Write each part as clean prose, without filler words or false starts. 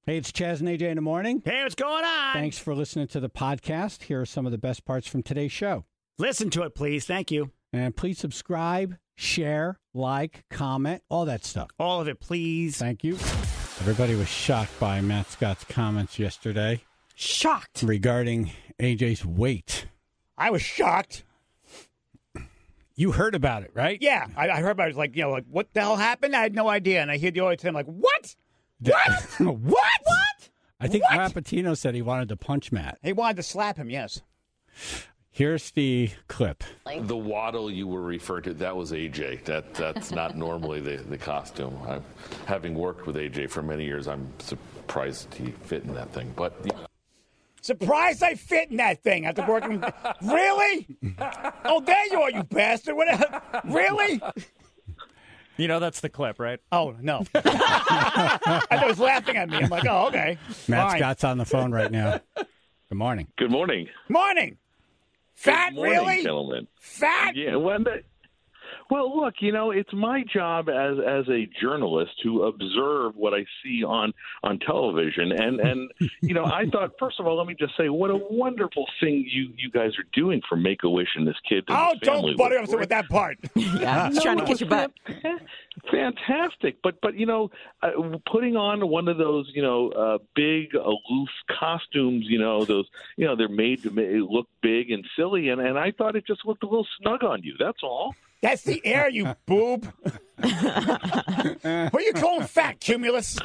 Hey, it's Chaz and AJ in the morning. Hey, what's going on? Thanks for listening to the podcast. Here are some of the best parts from today's show. Listen to it, please. Thank you. And please subscribe, share, like, comment, all that stuff. All of it, please. Thank you. Everybody was shocked by Matt Scott's comments yesterday. Shocked. Regarding AJ's weight. I was shocked. You heard about it, right? Yeah, I heard about it. Like, what the hell happened? I had no idea. And I hear the audio today. I'm like, what? What? What? I think Rapatino said he wanted to punch Matt. He wanted to slap him, yes. Here's the clip. The waddle you were referring to, that was AJ. That's not normally the costume. Having worked with AJ for many years, I'm surprised he fit in that thing. But Surprised I fit in that thing after working. Really? Oh, there you are, you bastard. Really? You know that's the clip, right? Oh, no. I thought he was laughing at me. I'm like, oh, okay. Matt Fine. Scott's on the phone right now. Good morning. Good morning. Morning. Fat, Good morning, really? gentlemen. Fat? Yeah, well, look, it's my job as a journalist to observe what I see on television, and I thought, first of all, let me just say, what a wonderful thing you guys are doing for Make-A-Wish and this kid. And Oh, his family. don't butter up with that part. Yeah, he's trying to kiss your butt. Fantastic, but putting on one of those big aloof costumes, they're made to look big and silly, and I thought it just looked a little snug on you. That's all. That's the air, you boob. Who are you calling fat, Cumulus?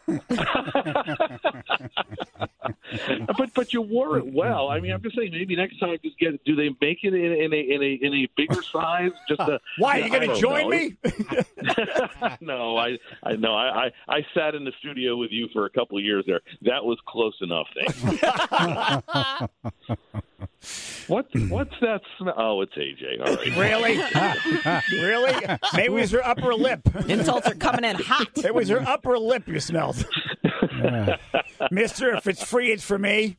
But you wore it well. I mean, I'm just saying, maybe next time, do they make it in a bigger size? Why are you going to join me? No, I sat in the studio with you for a couple of years there. That was close enough. What's that smell? Oh, it's AJ. All right. Really? Really? Maybe it was her upper lip. Insults are coming in hot. It was her upper lip you smelled. Mister, if it's free, it's for me.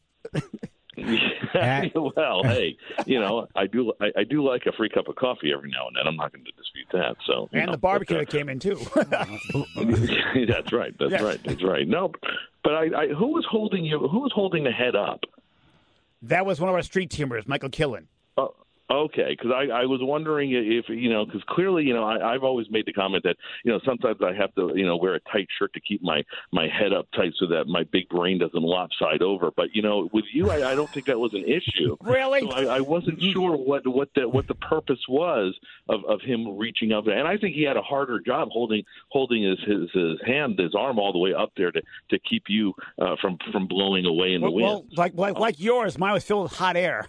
Well, hey, I do like a free cup of coffee every now and then. I'm not going to dispute that. So, and the barbecue that came in too. That's right. That's right. No, but who was holding you? Who was holding the head up? That was one of our street teamers, Michael Killen. Okay, because I was wondering if, because clearly, I've always made the comment that, sometimes I have to, wear a tight shirt to keep my head up tight so that my big brain doesn't lopside over. But, with you, I don't think that was an issue. Really? So I wasn't sure what the purpose was of him reaching up. And I think he had a harder job holding his arm all the way up there to keep you from blowing away in the wind. Well, like yours, mine was filled with hot air.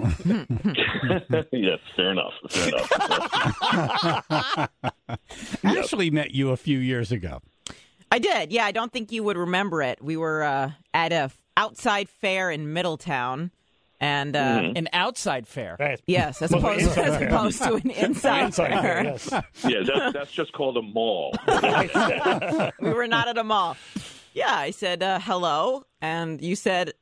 Yes, fair enough. Ashley met you a few years ago. I did. Yeah, I don't think you would remember it. We were at a outside fair in Middletown. And an outside fair. Right. Yes, as opposed to an inside fair. Yes. Yeah, that's just called a mall. We were not at a mall. Yeah, I said hello, and you said...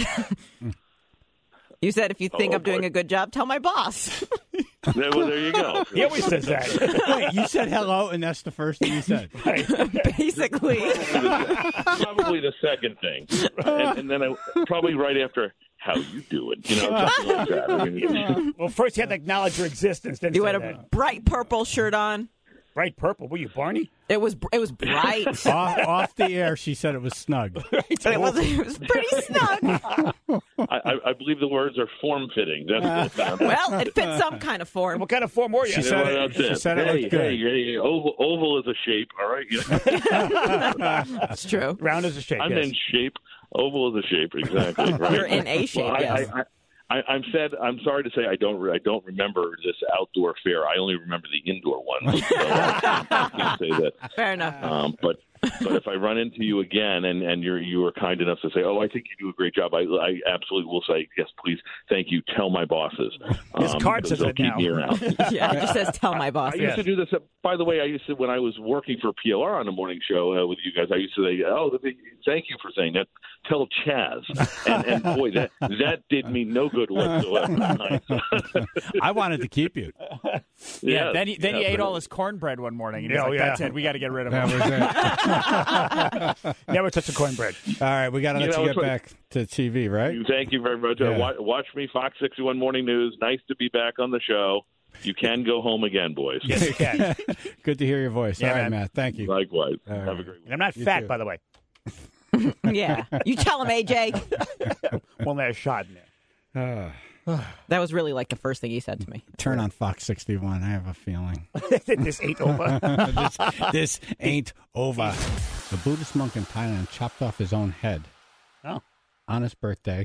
You said, if you think I'm doing a good job, tell my boss. There you go. He always says that. Wait, you said hello, and that's the first thing you said. Right. Basically. Probably the second thing. And then probably right after, how you doing? Something like that. I mean, Well, first you had to acknowledge your existence. Then You had a bright purple shirt on. bright purple. Were you Barney? It was bright. off the air, she said it was snug. But it was pretty snug. I believe the words are form-fitting. Well, it fits some kind of form. What kind of form were you? She said it looked good. Hey, oval is a shape, all right? That's true. Round is a shape. I'm yes. in shape. Oval is a shape, exactly. Right. You're in A shape, yes. I'm sorry to say I don't remember this outdoor fair. I only remember the indoor one. So I can't say that. Fair enough. But if I run into you again and you were kind enough to say, "Oh, I think you do a great job," I absolutely will say, "Yes, please, thank you. Tell my bosses." His card says that keep now. me around. Yeah, it just says tell my boss. I used to do this. By the way, I used to, when I was working for PLR on the morning show with you guys, I used to say, "Oh, thank you for saying that. tell Chaz. And boy, that did me no good whatsoever. I wanted to keep you. Yeah. Then he ate all his cornbread one morning. And he's like, that's it. We got to get rid of That him. was it. Never touch the cornbread. All right, we got to let you get back to TV, right? Thank you very much. Yeah. Watch me, Fox 61 Morning News. Nice to be back on the show. You can go home again, boys. Yes, you can. Good to hear your voice. Yeah, All right, man. Matt. Thank you. Likewise. All right. Have a great week. And I'm not You fat, too. by the way. Yeah. You tell him, AJ. One last shot in there. That was really like the first thing he said to me. Turn on Fox 61. I have a feeling. This ain't over. this ain't over. The Buddhist monk in Thailand chopped off his own head Oh, on his birthday.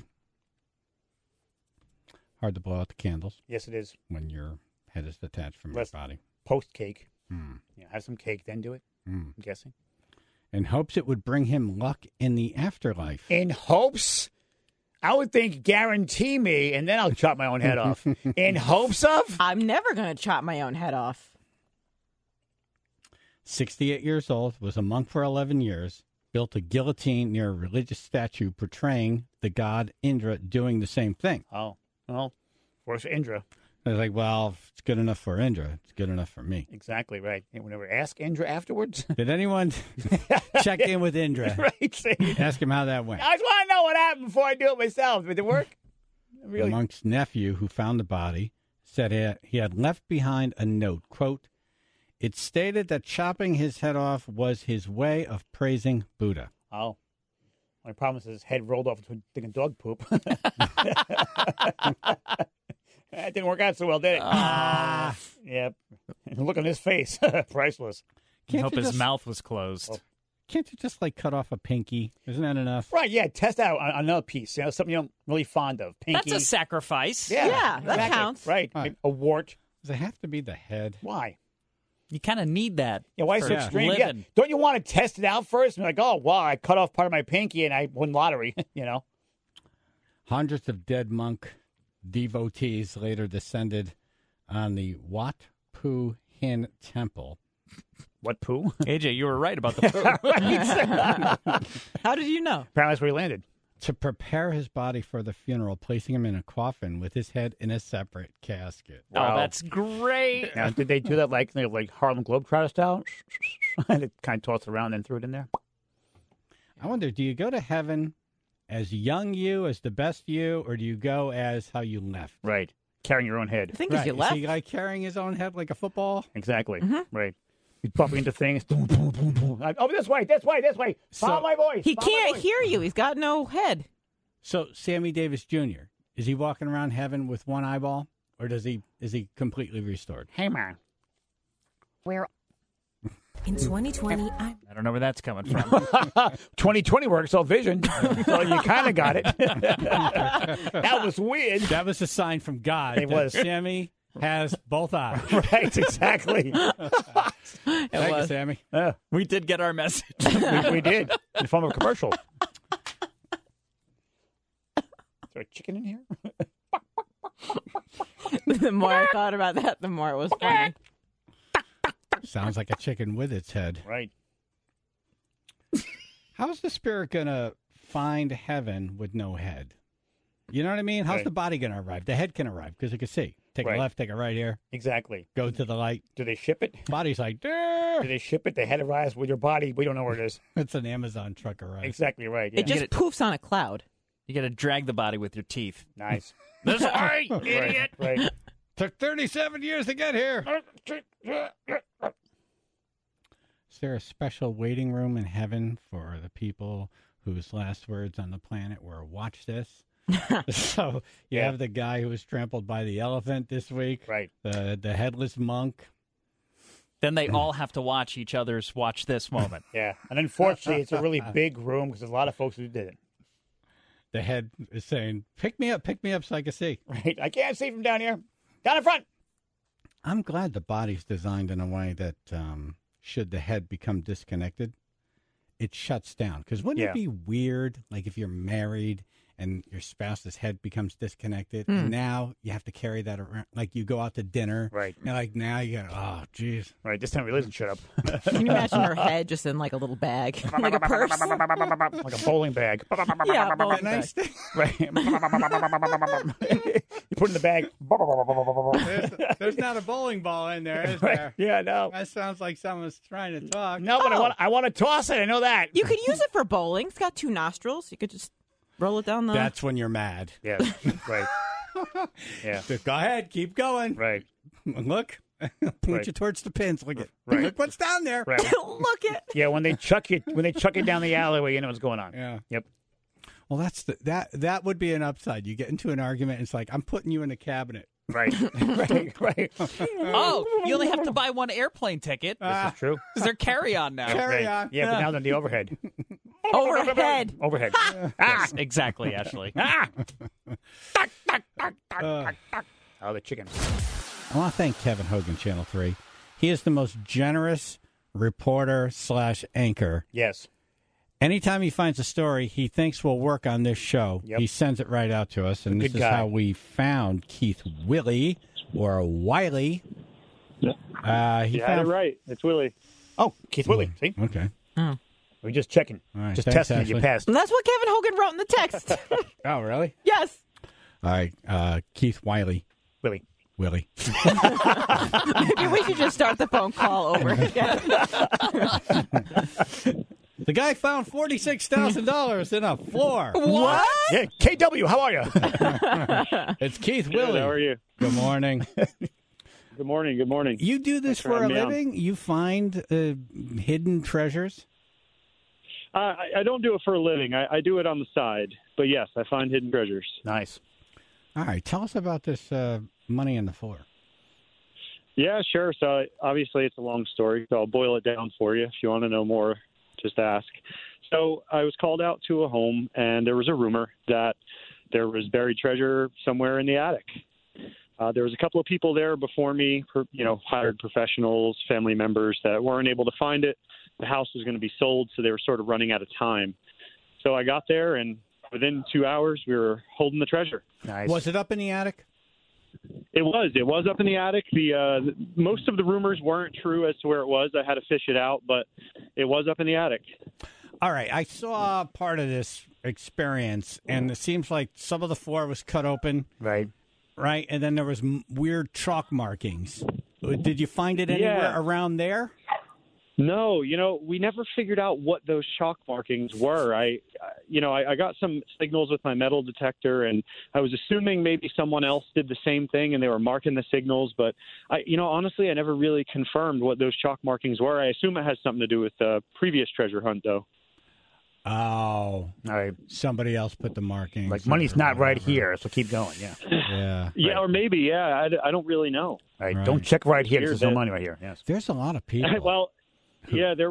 Hard to blow out the candles yes, it is. when your head is detached from Let's- your body. Post cake. Hmm. Yeah, have some cake, then do it. Hmm. I'm guessing. In hopes it would bring him luck in the afterlife. In hopes, I would think guarantee me, and then I'll chop my own head off. In hopes of? I'm never going to chop my own head off. 68 years old, was a monk for 11 years, built a guillotine near a religious statue portraying the god Indra doing the same thing. Oh, well, where's Indra? I was like, well, if it's good enough for Indra, it's good enough for me. Exactly right. And we never ask Indra afterwards? Did anyone check in with Indra? Right. See? Ask him how that went. I just want to know what happened before I do it myself. Did it work? The Really? monk's nephew, who found the body, said he had left behind a note, quote, "It stated that chopping his head off was his way of praising Buddha." Oh. My problem is his head rolled off into thinking dog poop. That didn't work out so well, did it? Yep. And look on his face. Priceless. I hope you his just- mouth was closed. Can't you just, like, cut off a pinky? Isn't that enough? Right, yeah. Test out another piece. You know, something you're really fond of. Pinky. That's a sacrifice. Yeah, Yeah, that exactly. counts. Right. Right. A wart. Does it have to be the head? Why? You kind of need that. Yeah, why so for extreme? Yeah. living. Don't you want to test it out first? And be like, oh, wow, I cut off part of my pinky and I won lottery, you know? Hundreds of dead monk devotees later descended on the Wat Pu Hin Temple. What poo? AJ, you were right about the poo. How did you know? Apparently that's where he landed. To prepare his body for the funeral, placing him in a coffin with his head in a separate casket. Wow. Oh, that's great. Now, did they do that like Harlem Globetrotter style? And it kind of tossed it around and threw it in there? I wonder, do you go to heaven as young you, as the best you, or do you go as how you left? Right. Carrying your own head. I think if you Is left. he like carrying his own head like a football? Exactly. Right. He's bumping into things. Boom, boom, boom, boom. Oh, this way, this way, this way. Follow my voice. He Follow my can't voice. hear you. He's got no head. So Sammy Davis Jr., is he walking around heaven with one eyeball, or is he completely restored? Hey, man. Where? In 2020, I don't know where that's coming from. 2020 works all vision. So you kind of got it. That was weird. That was a sign from God. It that was. Sammy has both eyes. Right, exactly. Thank you, Sammy. We did get our message. We did. In the form of a commercial. Is there a chicken in here? The more I thought about that, the more it was funny. Sounds like a chicken with its head. Right. How's the spirit going to find heaven with no head? You know what I mean? How's Right. the body going to arrive? The head can arrive because it can see. Take Right. a left, take a right here, Exactly. go to the light. Do they ship it? Body's like, Do "Durr." they ship it? They head arrives with your body. We don't know where it is. It's an Amazon truck arrive. Exactly right. Yeah. It just poofs on a cloud. You got to drag the body with your teeth. Nice. This way, idiot. Right. Took 37 years to get here. Is there a special waiting room in heaven for the people whose last words on the planet were "watch this"? So you Yeah. have the guy who was trampled by the elephant this week, Right. the headless monk. Then they all have to watch each other's watch this moment. Yeah. And unfortunately, it's a really big room because there's a lot of folks who did it. The head is saying, pick me up so I can see." Right. I can't see from down here. Down in front. I'm glad the body's designed in a way that should the head become disconnected, it shuts down. Because wouldn't Yeah. it be weird, like if you're married and your spouse's head becomes disconnected. And now you have to carry that around. Like you go out to dinner. Right. And like now you go, oh, geez. Right. This time really doesn't shut up. Can you imagine her head just in like a little bag, like a purse? Like a bowling bag. Yeah, bowling Nice bag. thing. Right. You put in the bag. There's not a bowling ball in there, is there? Yeah, no. That sounds like someone's trying to talk. No, but I want to toss it. I know that. You could use it for bowling. It's got 2 nostrils. You could just roll it down the. That's when you're mad. Yeah. Right. Yeah. Go ahead, keep going. Right. Look, point you towards the pins. Look Right. what's down there. Right. Look it. Yeah. When they chuck it down the alleyway, you know what's going on. Yeah. Yep. Well, that would be an upside. You get into an argument, it's like I'm putting you in the cabinet. Right. Right. Oh, you only have to buy 1 airplane ticket. This is true. Because they're carry-on now. Carry Right. on. Yeah, but now they're the overhead. Overhead. Overhead. Yes, exactly, Ashley. Oh, the chicken. I want to thank Kevin Hogan, Channel 3. He is the most generous reporter / anchor. Yes. Anytime he finds a story he thinks will work on this show, Yep. he sends it right out to us. And this Good is guy. how we found Keith Willie, or Wiley. He had found it right. It's Willie. Oh, Keith Willie. See? Okay. We're just checking. All right, Just thanks, testing if you Ashley. passed. And that's what Kevin Hogan wrote in the text. Oh, really? Yes. All right. Keith Wiley. Willie. Willie. Maybe we should just start the phone call over again. The guy found $46,000 in a floor. What? Yeah, KW, how are you? It's Keith Good, Willie. how are you? Good morning. Good morning. Good morning. You do this Thanks for for a having me on. living? You find hidden treasures? I don't do it for a living. I do it on the side. But yes, I find hidden treasures. Nice. All right. Tell us about this money in the floor. Yeah, sure. So obviously it's a long story, so I'll boil it down for you. If you want to know more, just ask. So I was called out to a home, and there was a rumor that there was buried treasure somewhere in the attic. There was a couple of people there before me, hired professionals, family members that weren't able to find it. The house was going to be sold, so they were sort of running out of time. So I got there, and within 2 hours, we were holding the treasure. Nice. Was it up in the attic? It was up in the attic. The most of the rumors weren't true as to where it was. I had to fish it out, but it was up in the attic. All right. I saw part of this experience, and it seems like some of the floor was cut open. Right. Right, and then there was weird chalk markings. Did you find it anywhere around there? No, we never figured out what those chalk markings were. I got some signals with my metal detector, and I was assuming maybe someone else did the same thing, and they were marking the signals. But honestly, I never really confirmed what those chalk markings were. I assume it has something to do with the previous treasure hunt, though. Oh, All right. somebody else put the markings. Like, money's not right here, so keep going. Yeah. Yeah. Yeah, or maybe, yeah. I don't really know. All right. Right. Don't check right here. There's no Here's it. money right here. Yes. There's a lot of people. Well, yeah, it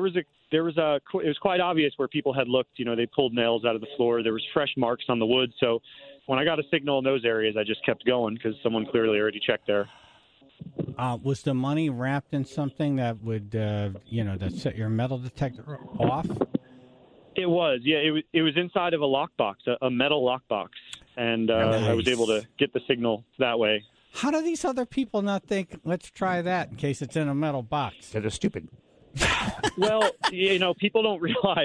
was quite obvious where people had looked. They pulled nails out of the floor. There was fresh marks on the wood. So when I got a signal in those areas, I just kept going because someone clearly already checked there. Was the money wrapped in something that would, that set your metal detector off? It was, yeah. It was inside of a lockbox, a metal lockbox, and I was able to get the signal that way. How do these other people not think, let's try that in case it's in a metal box? They're stupid. Well, people don't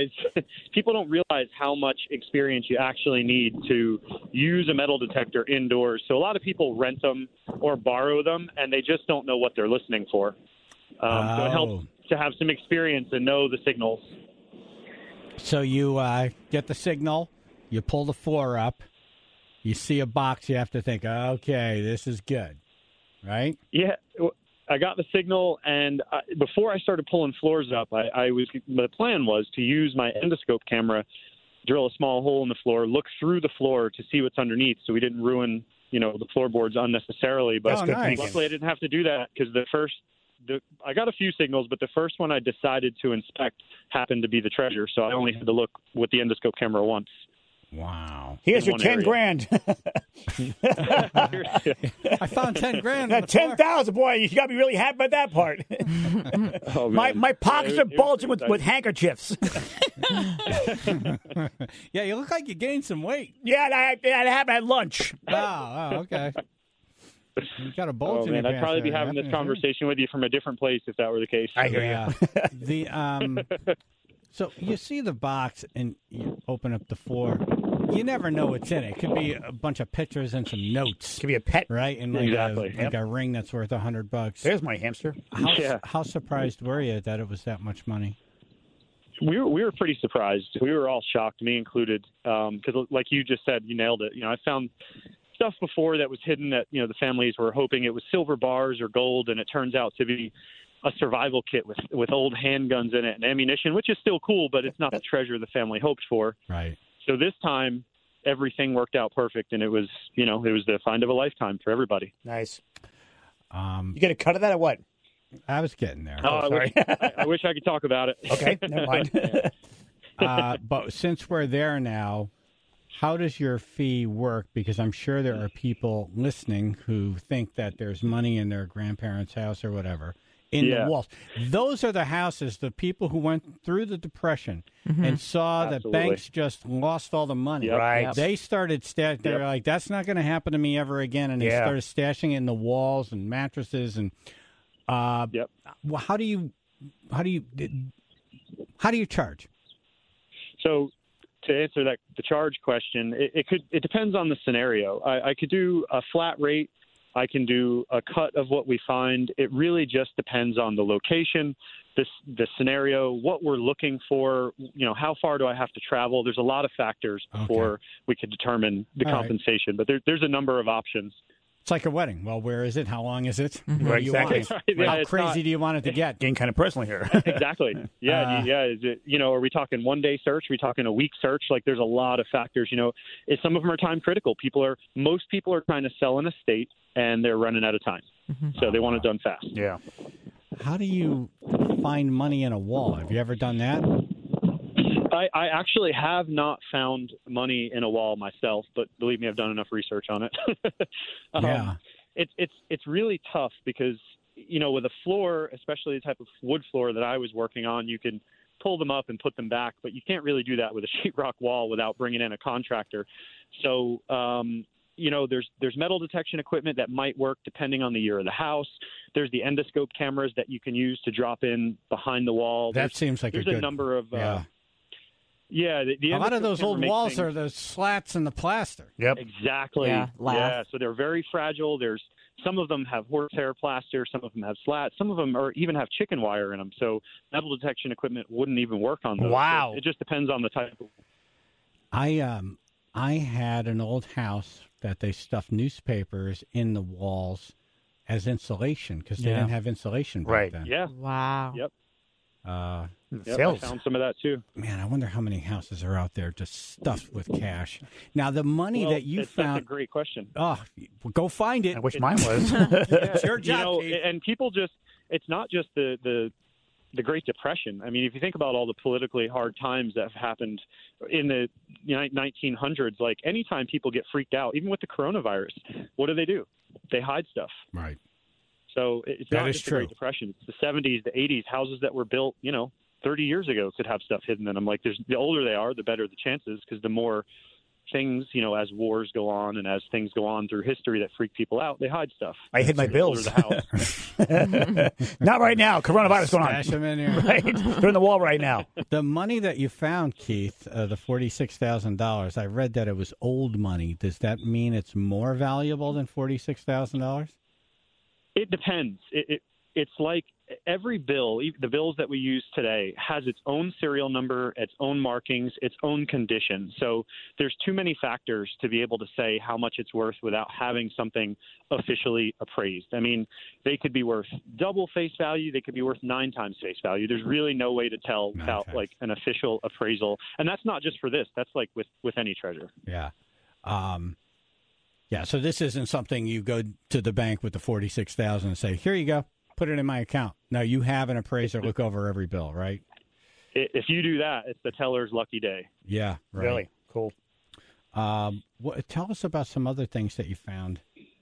realize how much experience you actually need to use a metal detector indoors. So a lot of people rent them or borrow them, and they just don't know what they're listening for. So it helps to have some experience and know the signals. So you get the signal, you pull the floor up, you see a box, you have to think, okay, this is good, right? Yeah, I got the signal, and before I started pulling floors up, the plan was to use my endoscope camera, drill a small hole in the floor, look through the floor to see what's underneath, so we didn't ruin, the floorboards unnecessarily. But nice. Luckily, I didn't have to do that because I got a few signals, but the first one I decided to inspect happened to be the treasure, so I only had to look with the endoscope camera once. Wow. Here's your 10 grand. I found 10 grand. 10,000, boy. You got to be really happy about that part. Oh, man. My pockets are bulging with handkerchiefs. Yeah, you look like you gained some weight. Yeah, that happened at lunch. Oh, okay. You got a bulge Oh, in your man, I'd pants probably be there. having this conversation with you from a different place if that were the case. I hear you. So you see the box and you open up the floor. You never know what's in it. It could be a bunch of pictures and some notes. Could be a pet, right? And like exactly. like a ring that's worth $100. There's my hamster. How surprised were you that it was that much money? We were pretty surprised. We were all shocked, me included, because like you just said, you nailed it. I found stuff before that was hidden that the families were hoping it was silver bars or gold, and it turns out to be a survival kit with old handguns in it and ammunition, which is still cool, but it's not the treasure the family hoped for. Right. So this time, everything worked out perfect, and it was it was the find of a lifetime for everybody. Nice. You get a cut of that or what? I was getting there. Oh, sorry. I wish I could talk about it. Okay, never mind. But since we're there now, how does your fee work? Because I'm sure there are people listening who think that there's money in their grandparents' house or whatever in the walls. Those are the houses, the people who went through the Depression and saw that banks just lost all the money. Yep. Right. They started stashing. They're like, that's not going to happen to me ever again. And they started stashing it in the walls and mattresses. And well, how do you charge? So to answer the charge question, it depends on the scenario. I could do a flat rate. I can do a cut of what we find. It really just depends on the location, the scenario, what we're looking for. How far do I have to travel? There's a lot of factors before we could determine the compensation. But there's a number of options. It's like a wedding. Well, where is it? How long is it? Right, exactly. How crazy do you want it to get? Getting kind of personal here. Exactly. Yeah. Is it, are we talking 1 day search? Are we talking a week search? Like, there's a lot of factors. Some of them are time critical. Most people are trying to sell an estate and they're running out of time, so they want it done fast. Yeah. How do you find money in a wall? Have you ever done that? I actually have not found money in a wall myself, but believe me, I've done enough research on it. It's really tough because, with a floor, especially the type of wood floor that I was working on, you can pull them up and put them back, but you can't really do that with a sheetrock wall without bringing in a contractor. So, there's metal detection equipment that might work depending on the year of the house. There's the endoscope cameras that you can use to drop in behind the wall. Seems like there's a number of a lot of those old walls are the slats and the plaster. Yep, exactly. So they're very fragile. Some of them have horsehair plaster, some of them have slats, some of them even have chicken wire in them. So metal detection equipment wouldn't even work on those. Wow. So it just depends on the type of. I had an old house that they stuffed newspapers in the walls as insulation because they didn't have insulation back then. Yeah. Wow. Yep. Sales. I found some of that too. Man, I wonder how many houses are out there just stuffed with cash. Now, the money that you found. That's a great question. Oh, go find it. I wish mine was. It's your job. And people it's not just the Great Depression. I mean, if you think about all the politically hard times that have happened in the 1900s, like anytime people get freaked out, even with the coronavirus, what do? They hide stuff. Right. So it's not just the Great Depression. It's the 70s, the 80s. Houses that were built, 30 years ago could have stuff hidden in them. Like, the older they are, the better the chances, because the more things, as wars go on and as things go on through history that freak people out, they hide stuff. I hid my bills. The house. Not right now. Coronavirus going on. Stash them in here. Right. They're in the wall right now. The money that you found, Keith, the $46,000, I read that it was old money. Does that mean it's more valuable than $46,000? It depends. It's like every bill, the bills that we use today, has its own serial number, its own markings, its own condition. So there's too many factors to be able to say how much it's worth without having something officially appraised. I mean, they could be worth double face value. They could be worth 9 times face value. There's really no way to tell without like an official appraisal. And that's not just for this. That's like with any treasure. Yeah. Yeah, so this isn't something you go to the bank with the $46,000 and say, here you go, put it in my account. No, you have an appraiser look over every bill, right? If you do that, it's the teller's lucky day. Yeah, right. Really? Cool. Tell us about some other things that you found.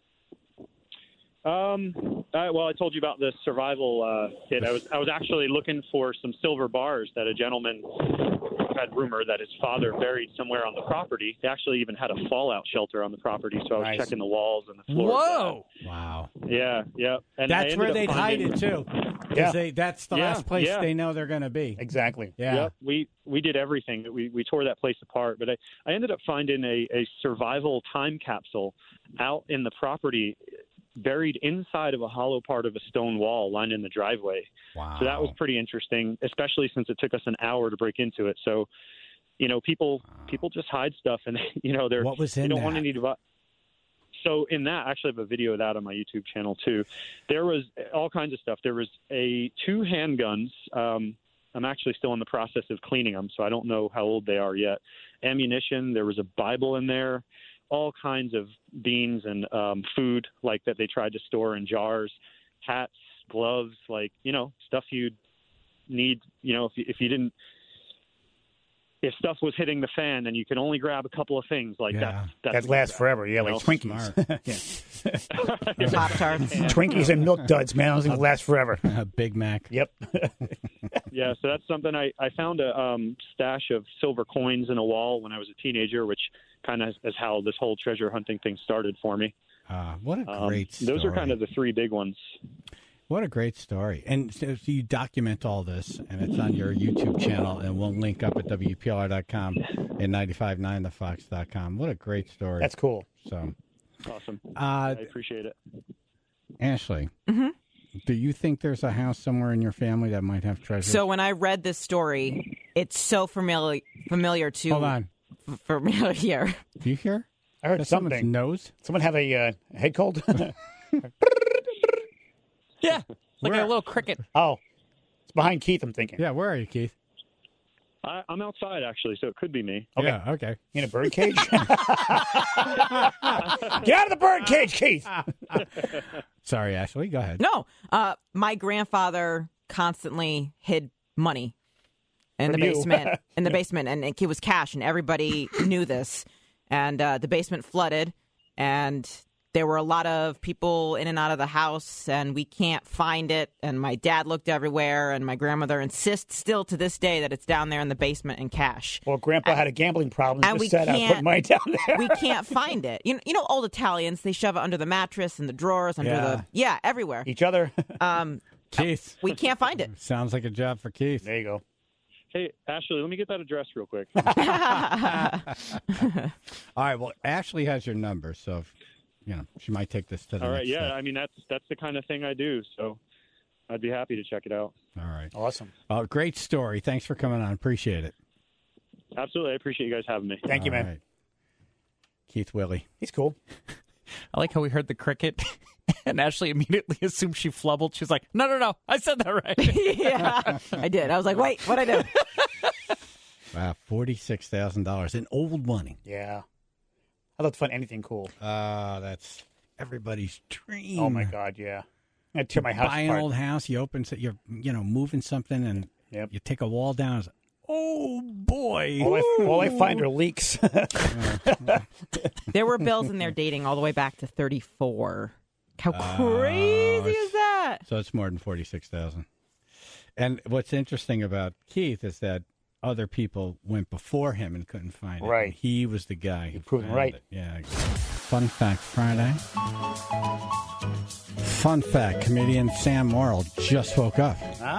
Well, I told you about the survival kit. I was actually looking for some silver bars that a gentleman had rumor that his father buried somewhere on the property. They actually even had a fallout shelter on the property, so I was checking the walls and the floors. Whoa! Wow. Yeah. And that's where they'd hide it too. Yeah. That's the last place they know they're going to be. Exactly. Yeah. Yep. We did everything. We tore that place apart, but I ended up finding a survival time capsule out in the property, buried inside of a hollow part of a stone wall lining the driveway. Wow. So that was pretty interesting, especially since it took us an hour to break into it. So, people just hide stuff, and what was in they don't that? want any device. So in that, I actually have a video of that on my YouTube channel too. There was all kinds of stuff. There was 2 handguns. I'm actually still in the process of cleaning them, so I don't know how old they are yet. Ammunition. There was a Bible in there. All kinds of beans and food like that they tried to store in jars, hats, gloves, stuff you'd need, if stuff was hitting the fan and you can only grab a couple of things like that lasts forever. Yeah, like Twinkies. Pop-Tarts. Twinkies and Milk Duds, man. Those things last forever. Big Mac. Yep. Yeah, so that's something I found a stash of silver coins in a wall when I was a teenager, which kind of is how this whole treasure hunting thing started for me. What a great story. Those are kind of the 3 big ones. What a great story. And so you document all this, and it's on your YouTube channel, and we'll link up at WPLR.com and 959thefox.com. What a great story. That's cool. So awesome. I appreciate it. Ashley, do you think there's a house somewhere in your family that might have treasure? So when I read this story, it's so familiar to... Hold on. Familiar. Do you hear? I heard something. Someone's nose? Someone have a head cold? Yeah, like a little cricket. Oh, it's behind Keith, I'm thinking. Yeah, where are you, Keith? I'm outside, actually, so it could be me. Okay. Yeah, okay. In a bird cage? Get out of the bird cage, Keith! Sorry, Ashley, go ahead. No, my grandfather constantly hid money in the basement. In the basement, and it was cash, and everybody knew this. And the basement flooded, and there were a lot of people in and out of the house, and we can't find it. And my dad looked everywhere, and my grandmother insists still to this day that it's down there in the basement in cash. Well, Grandpa had a gambling problem, and just said, "I put money down there." We can't find it. You know, old Italians, they shove it under the mattress and the drawers, everywhere. Each other. Keith, we can't find it. Sounds like a job for Keith. There you go. Hey, Ashley, let me get that address real quick. All right. Well, Ashley has your number, so she might take this to the All right. next Yeah. step. I mean, that's the kind of thing I do. So I'd be happy to check it out. All right. Awesome. Great story. Thanks for coming on. Appreciate it. Absolutely. I appreciate you guys having me. Thank you, man. Right. Keith Willie. He's cool. I like how we heard the cricket, and Ashley immediately assumed she flubbled. She's like, no, I said that right. Yeah, I did. I was like, wait, what'd I do? Wow, $46,000 in old money. Yeah. I'd love to find anything cool. That's everybody's dream. Oh, my God, yeah. I'd tear my house buy apart. an old house, you open, you're moving something, and you take a wall down. It's, oh, boy. All I find are leaks. There were bills in there dating all the way back to 34. How crazy is that? So it's more than 46,000. And what's interesting about Keith is that other people went before him and couldn't find it. Right. And he was the guy who proven found right. it. Yeah. Fun Fact Friday. Fun fact, comedian Sam Morrill just woke up.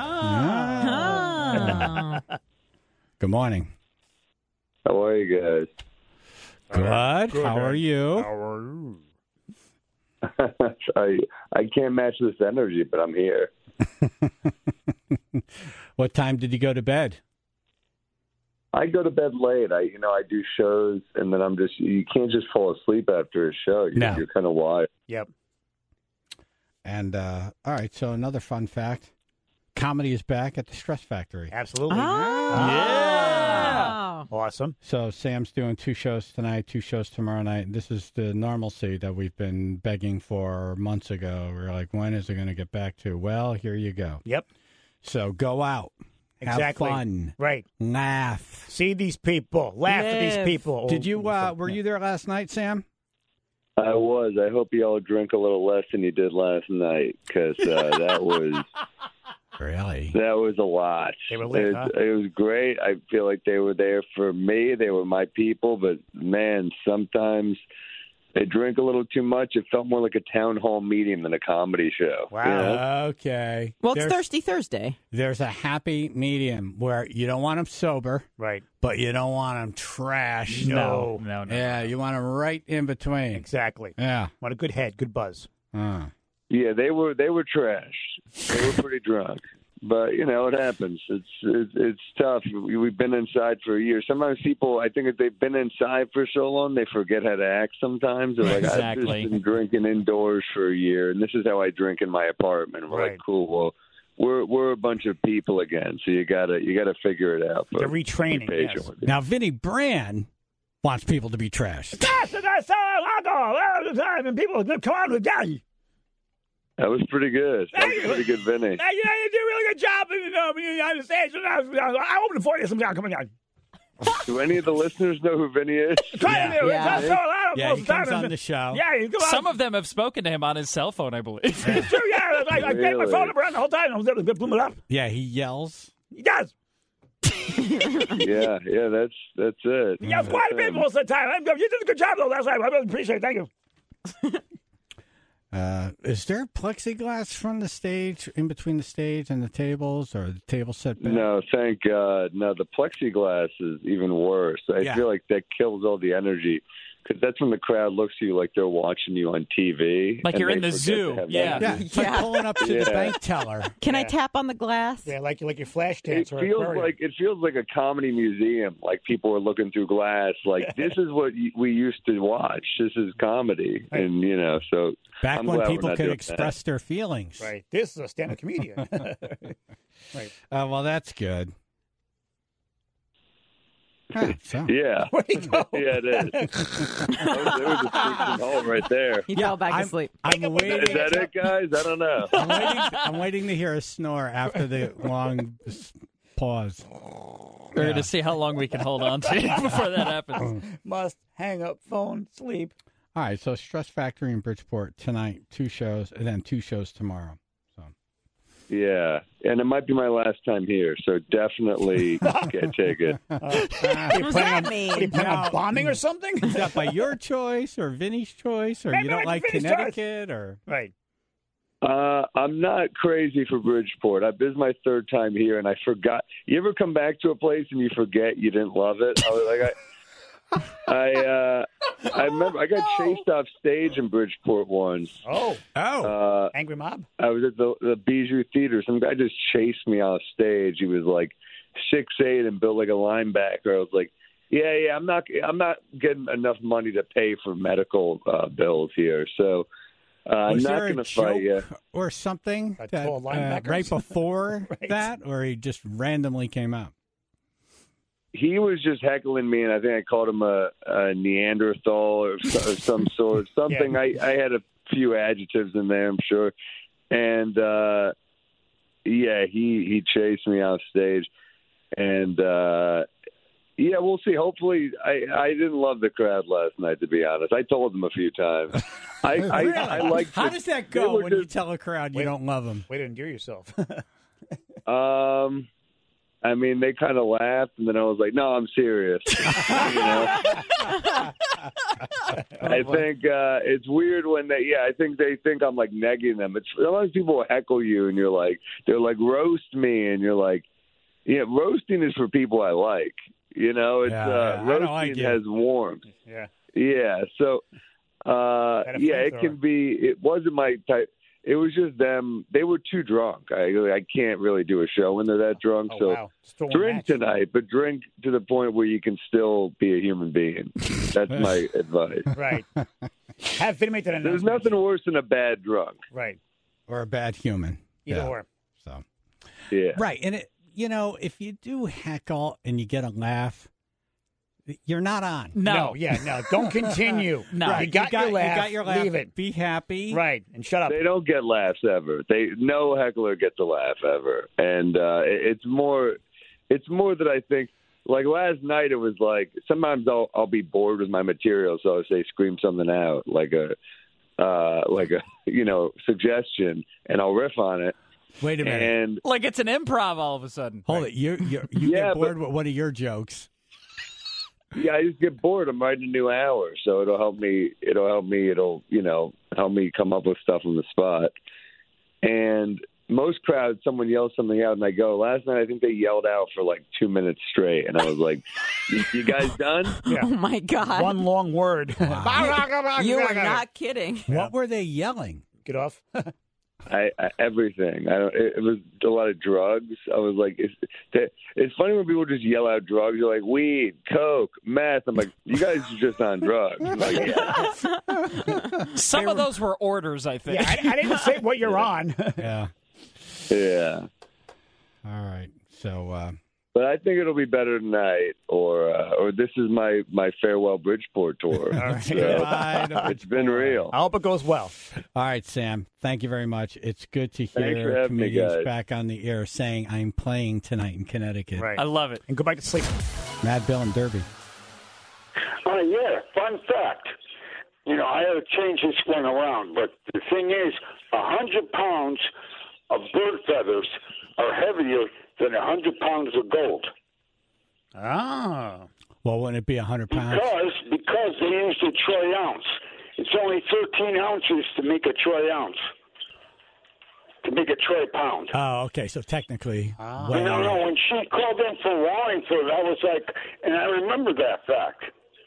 Ah. Good morning. How are you guys? Good. How are you? How are you? I can't match this energy, but I'm here. What time did you go to bed? I go to bed late. I do shows, and then you can't just fall asleep after a show. You're kind of wired. Yep. And, all right, so another fun fact. Comedy is back at the Stress Factory. Absolutely. Yeah. Awesome. So Sam's doing 2 shows tonight, 2 shows tomorrow night. This is the normalcy that we've been begging for months ago. We're like, when is it going to get back to? Well, here you go. Yep. So go out Exactly. Have fun. Right. Laugh. See these people. Laugh at these people. Did you? Were you there last night, Sam? I was. I hope you all drink a little less than you did last night, because that was really a lot. They were lit, huh? It was great. I feel like they were there for me. They were my people. But man, sometimes they drink a little too much. It felt more like a town hall meeting than a comedy show. Wow. You know? Okay. Well, it's Thirsty Thursday. There's a happy medium where you don't want them sober, Right. but you don't want them trash. No. Yeah, you want them right in between. Exactly. Yeah. Want a good head, good buzz. Yeah, they were trash. They were pretty drunk. But you know, it happens. It's tough. We've been inside for a year. Sometimes people, I think, if they've been inside for so long, they forget how to act. Sometimes they're like, I've just been drinking indoors for a year, and this is how I drink in my apartment. And we're like, cool. Well, we're a bunch of people again, so you gotta figure it out. The retraining. Yes. Now, Vinny Brand wants people to be trash. That's alcohol all the time, and people come on with that. That was pretty good. That was pretty good, Vinny. You do a really good job on the stage. I open it for you sometime. Come on. Do any of the listeners know who Vinny is? Yeah, he comes on the show. Yeah, he comes on. Some of them have spoken to him on his cell phone, I believe. It's true, yeah. I gave my phone number on the whole time. I was able to boom it up. Yeah, he yells. He does. yeah, that's it. Yeah, quite a bit most of the time. You did a good job, though, last night. I really appreciate it. Thank you. Is there plexiglass from the stage, in between the stage and the tables, or the table set back? No, thank God. No, the plexiglass is even worse. I feel like that kills all the energy, because that's when the crowd looks at you like they're watching you on TV. Like you're in the zoo. Yeah, it's like pulling up to the bank teller. Can I tap on the glass? Yeah, like your flash dance. It feels like a comedy museum. Like people are looking through glass. Like this is what we used to watch. This is comedy, and so back I'm when glad people we're not could doing express their feelings. Right. This is a stand-up comedian. Right. Well, that's good. So. Yeah. Where'd he go? Yeah, it is. There was a sleeping hole right there. He fell back asleep. I'm waiting. Is that it, guys? I don't know. I'm waiting to hear a snore after the long pause. We're going to see how long we can hold on to before that happens. Must hang up phone, sleep. All right, so Stress Factory in Bridgeport tonight, 2 shows, and then 2 shows tomorrow. Yeah, and it might be my last time here, so definitely get a ticket. What does that mean? Are you planning on bombing or something? Is that by your choice or Vinny's choice, or Maybe you don't like Vinny's Connecticut, or right? I'm not crazy for Bridgeport. This is my 3rd time here, and I forgot. You ever come back to a place and you forget you didn't love it? I was like, I remember I got chased off stage in Bridgeport once. Angry mob. I was at the Bijou Theater. Some guy just chased me off stage. He was like 6'8" and built like a linebacker. I was like, yeah, I'm not getting enough money to pay for medical bills here, so I'm not going to fight you. Or something that, right before that, or he just randomly came out. He was just heckling me, and I think I called him a Neanderthal or some sort. Something. Yeah. I had a few adjectives in there, I'm sure. And, he chased me off stage. And, we'll see. Hopefully, I didn't love the crowd last night, to be honest. I told them a few times. I like. How does that go when you tell a crowd you don't love them? Way to endear yourself. I mean, they kind of laughed, and then I was like, no, I'm serious. I think it's weird when I think they think I'm, like, negging them. Sometimes people will heckle you, and they're like, roast me, and you're like, roasting is for people I like. Roasting has warmth. Yeah. Yeah, so, it can be, it wasn't my type. It was just them. They were too drunk. I can't really do a show when they're that drunk. Drink tonight, but drink to the point where you can still be a human being. That's my advice. Right. Have Vinny make that announcement. There's nothing worse than a bad drunk. Right. Or a bad human. Either or. So. Yeah. Right. And, if you do heckle and you get a laugh, you're not on. No. Don't continue. No. Right. You got your laugh. Leave it. Be happy. Right. And shut up. They don't get laughs ever. No heckler gets a laugh ever. And it's more, It's more that I think, like last night, it was like sometimes I'll be bored with my material, so I'll say scream something out like a suggestion, and I'll riff on it. Wait a minute. And Like it's an improv all of a sudden. Hold it. You Yeah, get bored but- with one of your jokes. yeah, I just get bored. I'm writing a new hour, so it'll help me. It'll help me come up with stuff on the spot. And most crowds, someone yells something out, and I go. Last night, I think they yelled out for like 2 minutes straight, and I was like, "You guys done?" Oh my God! One long word. You were not kidding. What were they yelling? Get off. I everything. It was a lot of drugs. I was like, it's funny when people just yell out drugs. You're like weed, coke, meth. I'm like, you guys are just on drugs. I'm like, yeah. Some of those were orders, I think. Yeah, I didn't say what you're on. Yeah. Yeah. All right. So, But I think it'll be better tonight, or this is my farewell Bridgeport tour. right. So, Goodbye. it's been real. I hope it goes well. all right, Sam. Thank you very much. It's good to Thanks for hear having me, comedians guys. back on the air saying I'm playing tonight in Connecticut. Right. I love it. And go back to sleep. Mad Bill and Derby. Yeah, fun fact. I had to change this one around, but the thing is, 100 pounds of bird feathers are heavier than 100 pounds of gold. Oh. Well, wouldn't it be 100 pounds? Because they use the troy ounce. It's only 13 ounces to make a troy ounce. To make a troy pound. Oh, okay. So technically, No, when she called in for Wallingford, I was like, and I remember that fact.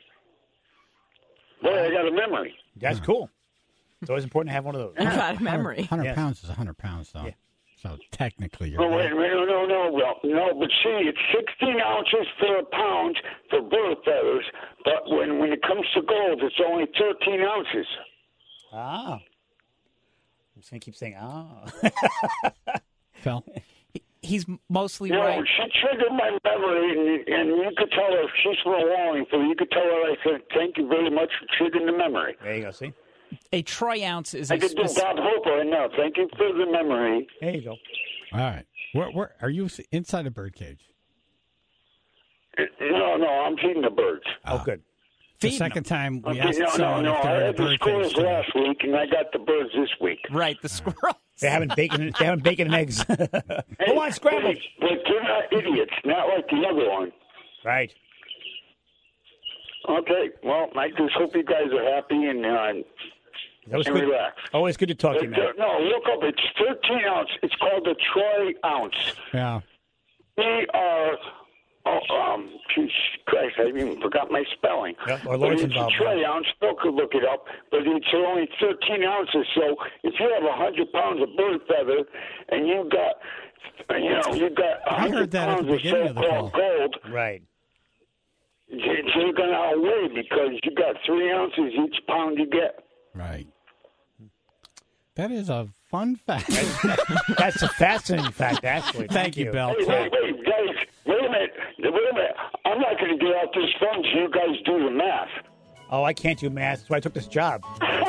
Boy, I got a memory. That's cool. It's always important to have one of those. You got a memory. 100 Yes. pounds is 100 pounds, though. Yeah. So technically, you're Oh, wait right. a minute. No, but see, it's 16 ounces for a pound for bird feathers, but when it comes to gold, it's only 13 ounces. Ah. I'm just going to keep saying, Phil? He's mostly You know, right. she triggered my memory, and you could tell her if she's from Wallingford. You could tell her I said, thank you very much for triggering the memory. There you go. See? A troy ounce is I a could do Bob Hope right now. Thank you for the memory. There you go. All right. Where are you inside a birdcage? No, I'm feeding the birds. Oh, good. The second time we Okay, asked no. someone if I they're in a had the birdcage squirrels today. last week, and I got the birds this week. Right, the squirrels. They haven't bacon and eggs. Go on, scrambled. But they're not idiots, not like the other one. Right. Okay, well, I just hope you guys are happy and That was good. relax. Always good to talk to you, man. No, look up. It's 13 ounce. It's called the Troy ounce. Yeah. Jesus Christ, I even forgot my spelling. Yeah, our But Lord's it's involved a Troy ounce. Phil could look it up, but it's only 13 ounces. So if you have 100 pounds of bird feather and you got 100 that at the pounds of beginning of the so-called gold, Right. you're going to outweigh because you got 3 ounces each pound you get. Right. That is a fun fact. That's a fascinating fact, actually. Thank you, Bill. Hey, guys, wait a minute. I'm not going to get out this phone so you guys do the math. Oh, I can't do math. That's why I took this job.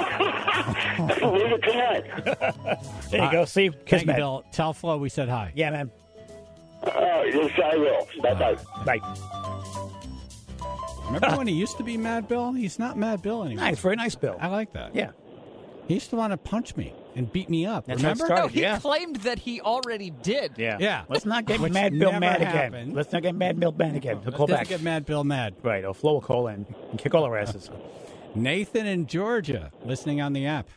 Later tonight. There you go. See? Thank you, Kismet. Bill. Tell Flo we said hi. Yeah, man. Yes, I will. Bye-bye. Bye. Remember when he used to be Mad Bill? He's not Mad Bill anymore. Nice. Very nice, Bill. I like that. Yeah. He used to want to punch me and beat me up. That's how it remember? started. No, he Yeah. claimed that he already did. Yeah. Yeah. Let's not get Which Mad Bill never mad again. happened. Let's not get Mad Bill mad again. He'll call Let's back. get Mad Bill mad. Right. Or Flo will call in and kick all our asses. Nathan in Georgia, listening on the app.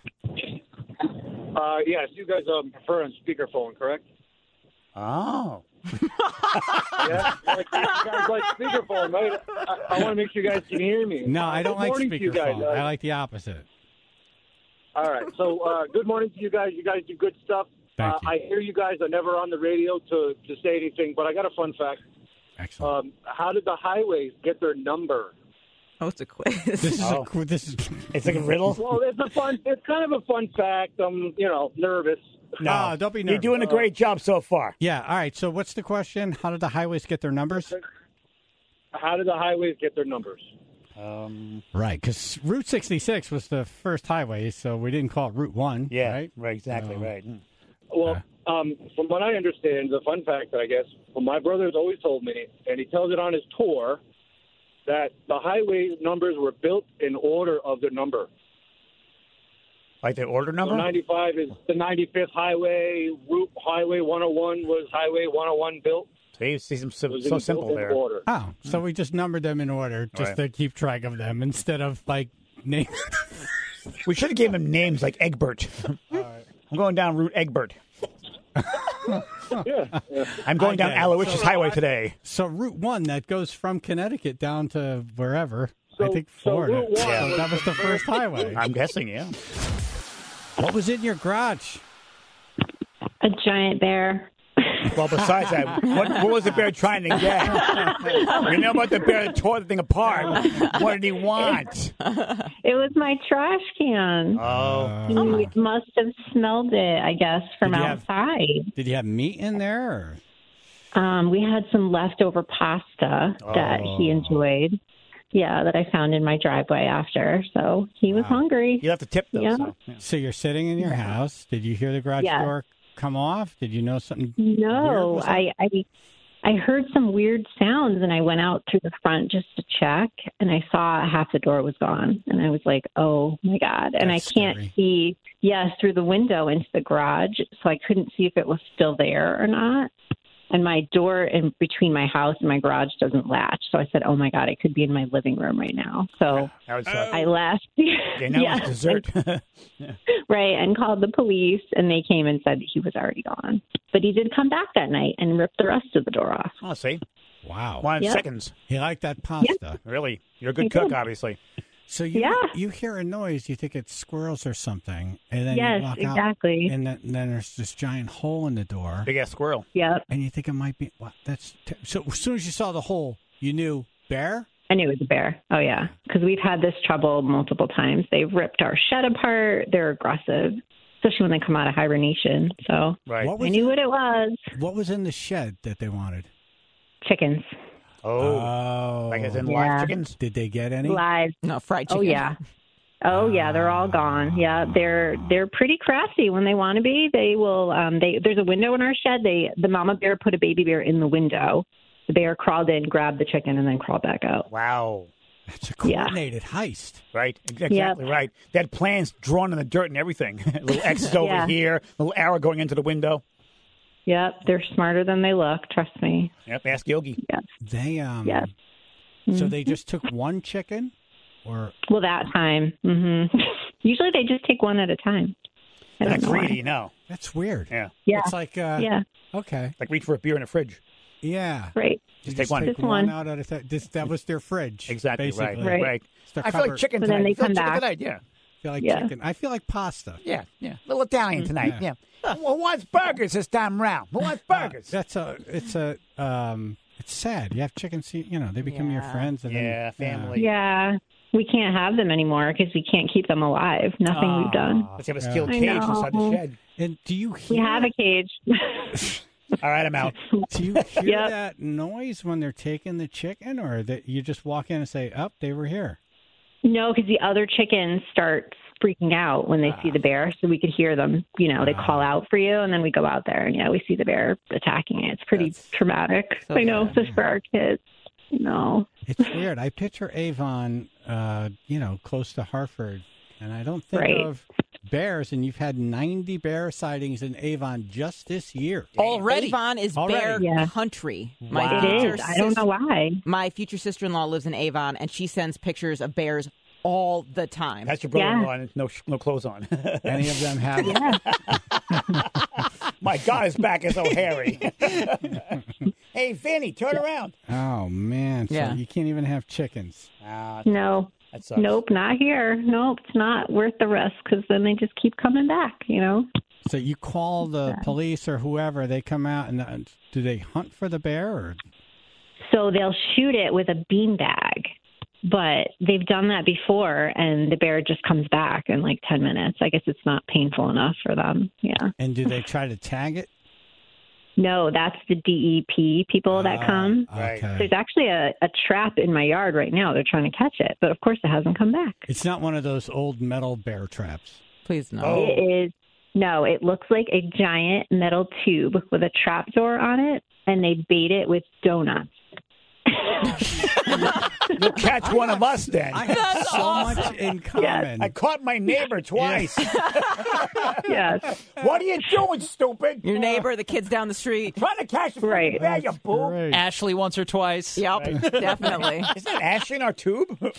Yes, you guys prefer on speakerphone, correct? Oh. Yeah, you guys like speakerphone, right? I want to make sure you guys can hear me. No, I don't Good like morning to you guys. speakerphone. I like the opposite. All right, so good morning to you guys. You guys do good stuff. Thank you. I hear you guys are never on the radio to say anything, but I got a fun fact. Excellent. How did the highways get their number? Oh, it's a quiz. This is It's like a riddle. Well, it's kind of a fun fact. I'm, nervous. No, don't be You're nervous. doing a great job so far. Yeah. All right. So what's the question? How did the highways get their numbers? How did the highways get their numbers? Right, because Route 66 was the first highway, so we didn't call it Route 1. Yeah. Right. Right. Exactly. Right. Well, from what I understand, the fun fact, I guess, my brother's always told me, and he tells it on his tour, that the highway numbers were built in order of their number. Like the order number? So 95 is the 95th highway. Route Highway 101 was Highway 101 built. See, so simple there. Order. Oh, so we just numbered them in order just to keep track of them instead of like names. We should have given them names like Egbert. I'm going down Route Egbert. I'm going down Aloysius Highway today. So Route 1, that goes from Connecticut down to wherever. I think so Florida. Route 1 So that was the first highway. I'm guessing, yeah. What was in your garage? A giant bear. Well, besides that, what was the bear trying to get? We know about the bear that tore the thing apart. What did he want? It was my trash can. Oh. He must have smelled it, I guess, from outside. Did you have meat in there? We had some leftover pasta that he enjoyed. Yeah, that I found in my driveway after. So he was hungry. You have to tip those. Yeah. So you're sitting in your house. Did you hear the garage door come off? Did you know something? No, I heard some weird sounds, and I went out through the front just to check, and I saw half the door was gone, and I was like, "Oh my God!" And That's I can't see, through the window into the garage, so I couldn't see if it was still there or not. And my door in between my house and my garage doesn't latch, so I said, "Oh my God, I could be in my living room right now." So I left. Now it's dessert. Right, and called the police, and they came and said he was already gone. But he did come back that night and ripped the rest of the door off. Oh, see? Wow. 1 seconds. He liked that pasta. Really? You're a good cook, obviously. So you hear a noise, you think it's squirrels or something, and then you walk exactly. out, and then there's this giant hole in the door. Big ass squirrel. Yep. And you think it might be, so as soon as you saw the hole, you knew bear? I knew it was a bear. Oh, yeah, because we've had this trouble multiple times. They've ripped our shed apart. They're aggressive, especially when they come out of hibernation. So I knew what it was. What was in the shed that they wanted? Chickens. Oh. Like as in live chickens? Did they get any? Live. No, fried chicken. Oh, yeah. Oh, yeah, they're all gone. Yeah, they're pretty crafty when they want to be. They will. There's a window in our shed. The mama bear put a baby bear in the window. The bear crawled in, grabbed the chicken, and then crawled back out. Wow. That's a coordinated heist. Right, exactly right. They had plans drawn in the dirt and everything. A little X over here, a little arrow going into the window. Yep, they're smarter than they look. Trust me. Yep, ask Yogi. Yes. They So they just took one chicken, or that time. Usually they just take one at a time. That's greedy, no. That's weird. Yeah. It's like okay, like reach for a beer in a fridge. Yeah. Right. Just take one. One out at a time. That was their fridge. Exactly. Basically. Right. I feel like chicken tonight. Then they come back. Yeah. I feel like chicken. I feel like pasta. Yeah. A little Italian tonight. Yeah. Who wants burgers this time around? Who wants burgers? It's sad. You have chickens, they become your friends. And family. Yeah. We can't have them anymore because we can't keep them alive. Nothing we've done. Let's have a steel cage inside the shed. And do you hear? We have a cage. All right, I'm out. Do you hear that noise when they're taking the chicken, or that you just walk in and say, "Oh, they were here"? No, because the other chickens start freaking out when they see the bear, so we could hear them. They call out for you, and then we go out there, and we see the bear attacking it. It's pretty traumatic. So I know, just for our kids. No, it's weird. I picture Avon, close to Hartford, and I don't think of bears. And you've had 90 bear sightings in Avon just this year. Already, Avon is bear country. It is. I don't know why. My future sister-in-law lives in Avon, and she sends pictures of bears all the time. That's your brother-in-law. No clothes on. Any of them have? My God, his back is so hairy. Hey, Vinny, turn around. Oh, man. So you can't even have chickens. No. That sucks. Nope, not here. Nope, it's not worth the risk because then they just keep coming back, So you call the police or whoever, they come out, and do they hunt for the bear? Or? So they'll shoot it with a beanbag. But they've done that before, and the bear just comes back in like 10 minutes. I guess it's not painful enough for them. Yeah. And do they try to tag it? No, that's the DEP people that come. Okay. There's actually a trap in my yard right now. They're trying to catch it, but of course it hasn't come back. It's not one of those old metal bear traps. Please no. Oh. It is No, it looks like a giant metal tube with a trapdoor on it, and they bait it with donuts. You'll catch one of us then. I have so much in common. I caught my neighbor twice. Yes. What are you doing, stupid? Your neighbor, the kids down the street. Trying to catch a Right. bag, you boob. Ashley once or twice. Yep, definitely. Is that Ashley in our tube? But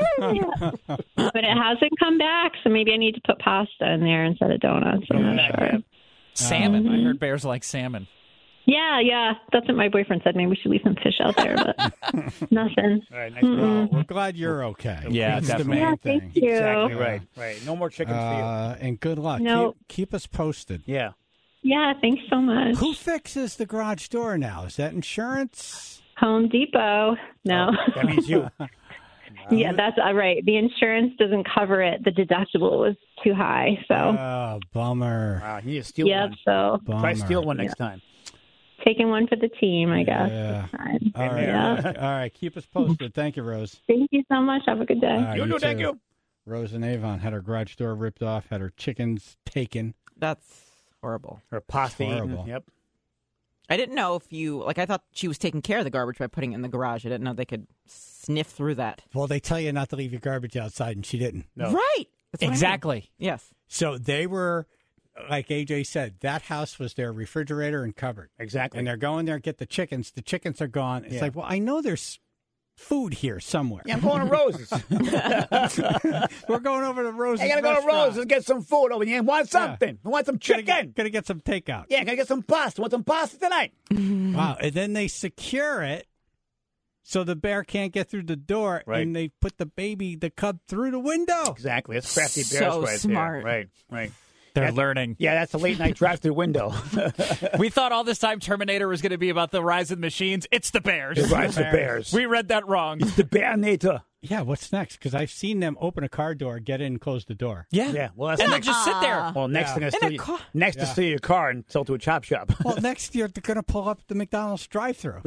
it hasn't come back, so maybe I need to put pasta in there instead of donuts. I'm not sure. Salmon. I heard bears like salmon. Yeah. That's what my boyfriend said. Maybe we should leave some fish out there, but nothing. All right, nice. Well, we're glad you're okay. Yeah, That's definitely. the main Thank thing. you. Exactly right. No more chickens for you. And good luck. Nope. Keep us posted. Yeah. Yeah, thanks so much. Who fixes the garage door now? Is that insurance? Home Depot. No. That means you. Yeah, that's right. The insurance doesn't cover it. The deductible was too high, so. Oh, bummer. Wow, you need to steal Yep, one. so Bummer. Try to steal one next time. taking one for the team, I guess. Yeah. This time. All right. Yeah. All right. Keep us posted. Thank you, Rose. Thank you so much. Have a good day. All right, You thank too. you. Rose in Avon had her garage door ripped off, had her chickens taken. That's horrible. Her pasta eaten. Horrible. Yep. I didn't know if you, like, I thought she was taking care of the garbage by putting it in the garage. I didn't know they could sniff through that. Well, they tell you not to leave your garbage outside, and she didn't. No. Right. That's what I mean. Exactly. Yes. So they were, like AJ said, that house was their refrigerator and cupboard. Exactly. And they're going there to get the chickens. The chickens are gone. It's Yeah. like, well, I know there's food here somewhere. Yeah, I'm going to Rose's. We're going over to Rose's. I got to go to restaurant. Rose's and get some food over here. Want something? I want some chicken. Gonna get some takeout. Yeah, can I get some pasta? Want some pasta tonight? Wow. And then they secure it so the bear can't get through the door, Right. and they put the cub through the window. Exactly. That's crafty So bears right smart. there. Right. They're learning. Yeah, that's a late night drive-through window. We thought all this time Terminator was going to be about the rise of the machines. It's the bears. It rides the bears. We read that wrong. It's the Bearnator. Yeah, what's next? Because I've seen them open a car door, get in, close the door. Yeah. Well, that's And they next. just sit there. Well, next Yeah. thing is In steal a you- car. next to Yeah. steal your car and sell to a chop shop. Well, next year they're going to pull up the McDonald's drive-through.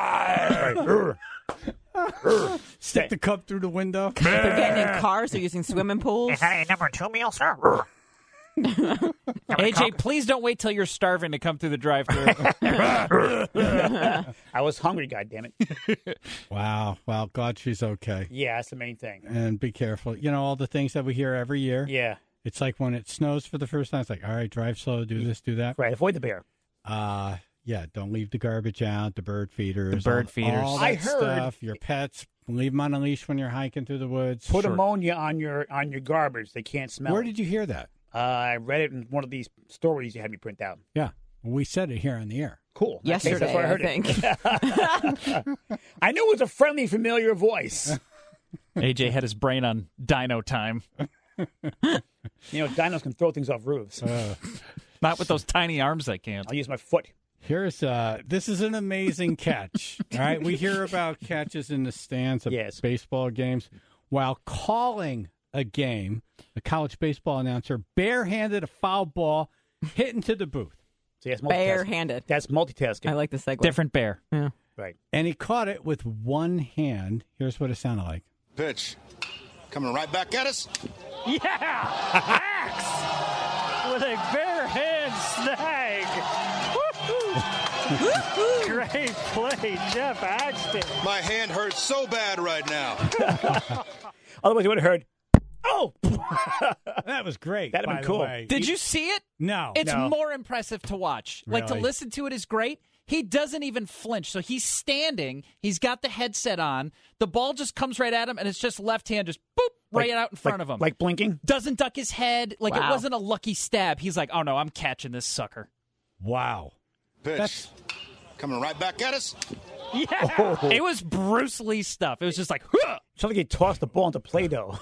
Stick the cub through the window. They're getting in cars. They're using swimming pools. Hey, number 2 meal, sir. AJ, please don't wait till you're starving to come through the drive-thru. I was hungry, goddammit. Wow. Well, God, she's okay. Yeah, that's the main thing. And be careful. You know, all the things that we hear every year. Yeah. It's like when it snows for the first time, it's like, all right, drive slow, do this, do that. Right, avoid the bear. Yeah, don't leave the garbage out, the bird feeders. The bird all feeders. All that I heard- stuff, your pets, leave them on a leash when you're hiking through the woods. Put Sure. ammonia on your garbage. They can't smell Where it. did you hear that? I read it in one of these stories you had me print out. Yeah, we said it here on the air. Cool. Yesterday, That's where I heard think. it. I knew it was a friendly, familiar voice. AJ had his brain on dino time. You know, dinos can throw things off roofs. Not with those tiny arms they can't. I'll use my foot. Here's this is an amazing catch. All right, we hear about catches in the stands of Yes. baseball games. While calling a game, a college baseball announcer barehanded a foul ball hit into the booth, So yes, multitasking. Barehanded. That's multitasking. I like the segue. Different bear. Yeah. Right. and he caught it with one hand. Here's what it sounded like. Pitch. Coming right back at us. Yeah! Axe! With a bare hand snag. Woo-hoo. Great play, Jeff Axton. My hand hurts so bad right now. Otherwise, you would have heard, oh! That was great. That'd have by been the cool. way. Did you see it? No. It's No. more impressive to watch. Like, to Really? listen to it is great. He doesn't even flinch. So he's standing. He's got the headset on. The ball just comes right at him, and it's just left hand, just boop, right out in front of him. Like blinking? Doesn't duck his head. Like, it Wow. wasn't a lucky stab. He's like, oh, no, I'm catching this sucker. Wow. Pitch. That's- Coming right back at us. Yeah! It was Bruce Lee stuff. It was just like, huh! Sounds like he tossed the ball into Play-Doh.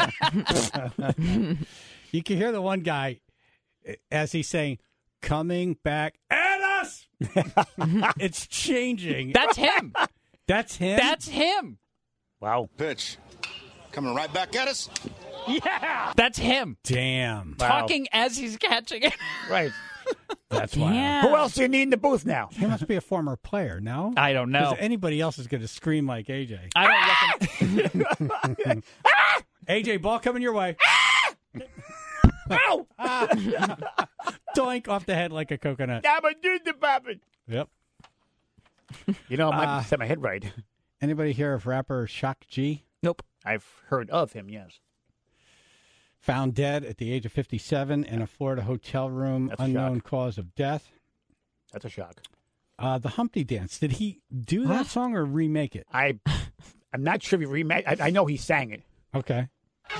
You can hear the one guy as he's saying, coming back at us. It's changing. That's him. That's him? That's him. Wow. Pitch. Coming right back at us. Yeah! That's him. Damn. Wow. Talking as he's catching it. Right. That's why. Yeah. Who else do you need in the booth now? He must be a former player, no? I don't know. 'Cause anybody else is going to scream like AJ. I don't reckon. AJ, ball coming your way. Ow! Doink off the head like a coconut. Yep. You know, I might set my head right. Anybody hear of rapper Shock G? Nope. I've heard of him, yes. Found dead at the age of 57 in a Florida hotel room. That's a unknown shock. cause of death. That's a shock. The Humpty Dance. Did he do that song or remake it? I'm not sure if he remade. I know he sang it. Okay.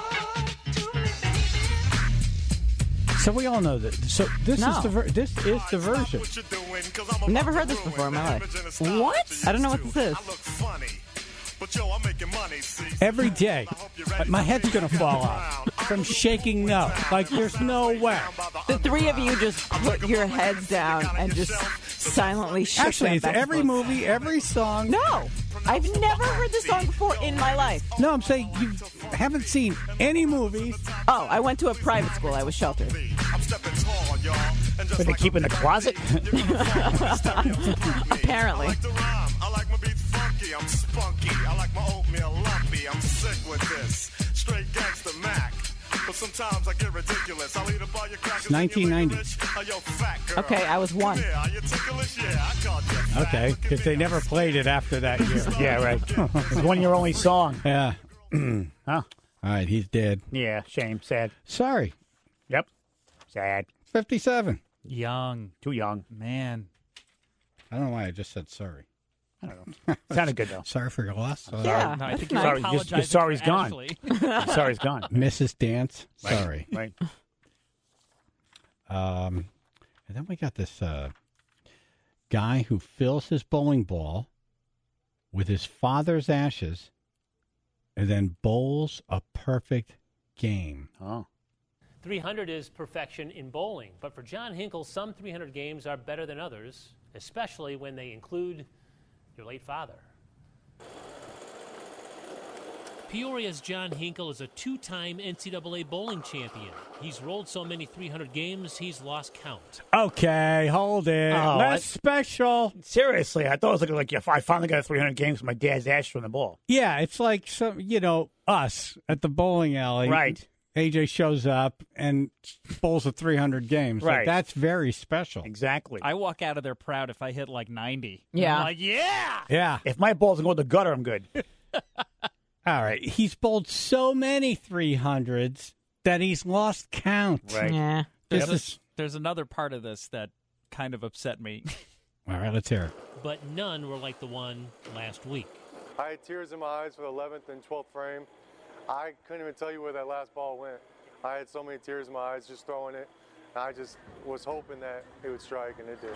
So we all know that. So this is the version. I've never heard this before in my life. What? I don't know what this is. Every day, my head's going to fall off from shaking no. Like, there's no way. The three of you just put your heads down and just silently shook Actually, them it's back and every forth. movie, every song. No, I've never heard this song before in my life. No, I'm saying you haven't seen any movies. Oh, I went to a private school. I was sheltered. But they keep in the closet? Apparently. I'm spunky. I like my oatmeal lumpy. I'm sick with this. Straight gangster Mac. But sometimes I get ridiculous. I'll eat up all your crackers. It's 1990. Okay, I was one. Okay, because they never played it after that year. Yeah, right. It's one year only song. Yeah. Huh? All right, he's dead. Yeah, shame. Sad. Sorry. Yep. Sad. 57. Young. Too young. Man. I don't know why I just said sorry. I don't know. Sounded good, though. Sorry for your loss. Yeah. No, I think You're sorry. You're sorry's gone. You're sorry's gone. Mrs. Dance. Right. Sorry. Right. And then we got this guy who fills his bowling ball with his father's ashes and then bowls a perfect game. Oh. 300 is perfection in bowling, but for John Hinkle, some 300 games are better than others, especially when they include your late father. Peoria's John Hinkle is a two-time NCAA bowling champion. He's rolled so many 300 games, he's lost count. Okay, hold it. Oh, That's special. Seriously, I thought it was looking like I finally got 300 games with my dad's ash from the ball. Yeah, it's like us at the bowling alley. Right. AJ shows up and bowls a 300 games. Right. Like, that's very special. Exactly. I walk out of there proud if I hit like 90. Yeah. I'm like, yeah. Yeah. If my ball doesn't go in the gutter, I'm good. All right. He's bowled so many 300s that he's lost count. Right. Yeah. There's another part of this that kind of upset me. All right, let's hear it. But none were like the one last week. I had tears in my eyes for the 11th and 12th frame. I couldn't even tell you where that last ball went. I had so many tears in my eyes just throwing it. I just was hoping that it would strike, and it did.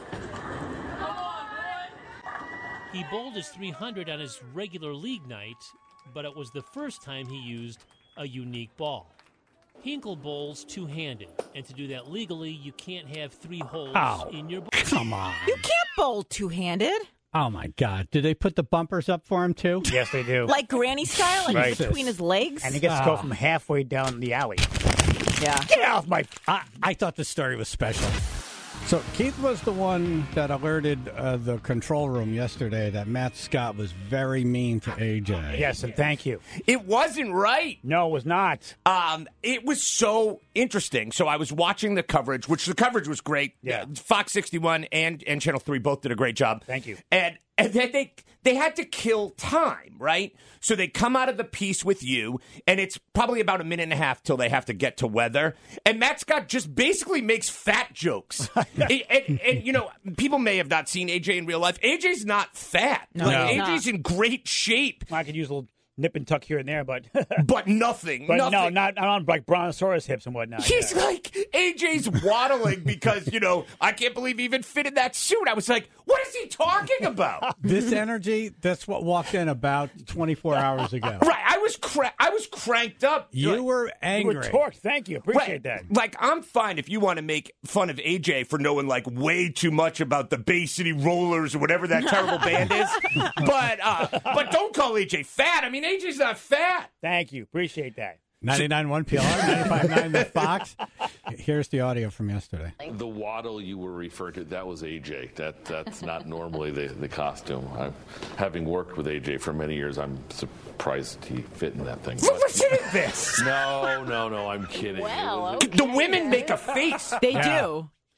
He bowled his 300 on his regular league night, but it was the first time he used a unique ball. Hinkle bowls two-handed, and to do that legally, you can't have three holes in your ball. Come on. You can't bowl two-handed. Oh, my God. Did they put the bumpers up for him, too? Yes, they do. Like granny style, like Right. between his legs. And he gets to go from halfway down the alley. Yeah. Get off my... I thought the story was special. So Keith was the one that alerted the control room yesterday that Matt Scott was very mean to AJ. Yes, and thank you. It wasn't right. No, it was not. It was so interesting. So I was watching the coverage, which the coverage was great. Yeah. Fox 61 and Channel 3 both did a great job. Thank you. And then they had to kill time, right? So they come out of the piece with you, and it's probably about a minute and a half till they have to get to weather. And Matt Scott just basically makes fat jokes. and, you know, people may have not seen AJ in real life. AJ's not fat. No, like, no. AJ's in great shape. I could use a little nip and tuck here and there, but... But nothing. But nothing. no, not on like Brontosaurus hips and whatnot. He's like, AJ's waddling because, you know, I can't believe he even fit in that suit. I was like, what is he talking about? This energy, that's what walked in about 24 hours ago. Right. I was cranked up. You were angry. You were torqued. Thank you. Appreciate that. Like, I'm fine if you want to make fun of AJ for knowing, like, way too much about the Bay City Rollers or whatever that terrible band is. But don't call AJ fat. I mean, AJ's not fat. Thank you. Appreciate that. 99.1 PR, 95.9 The Fox. Here's the audio from yesterday. The waddle you were referring to, that was AJ. That's not normally the costume. Having worked with AJ for many years, I'm surprised he fit in that thing. Listen to this. No, I'm kidding. Well, The women make a face. They do.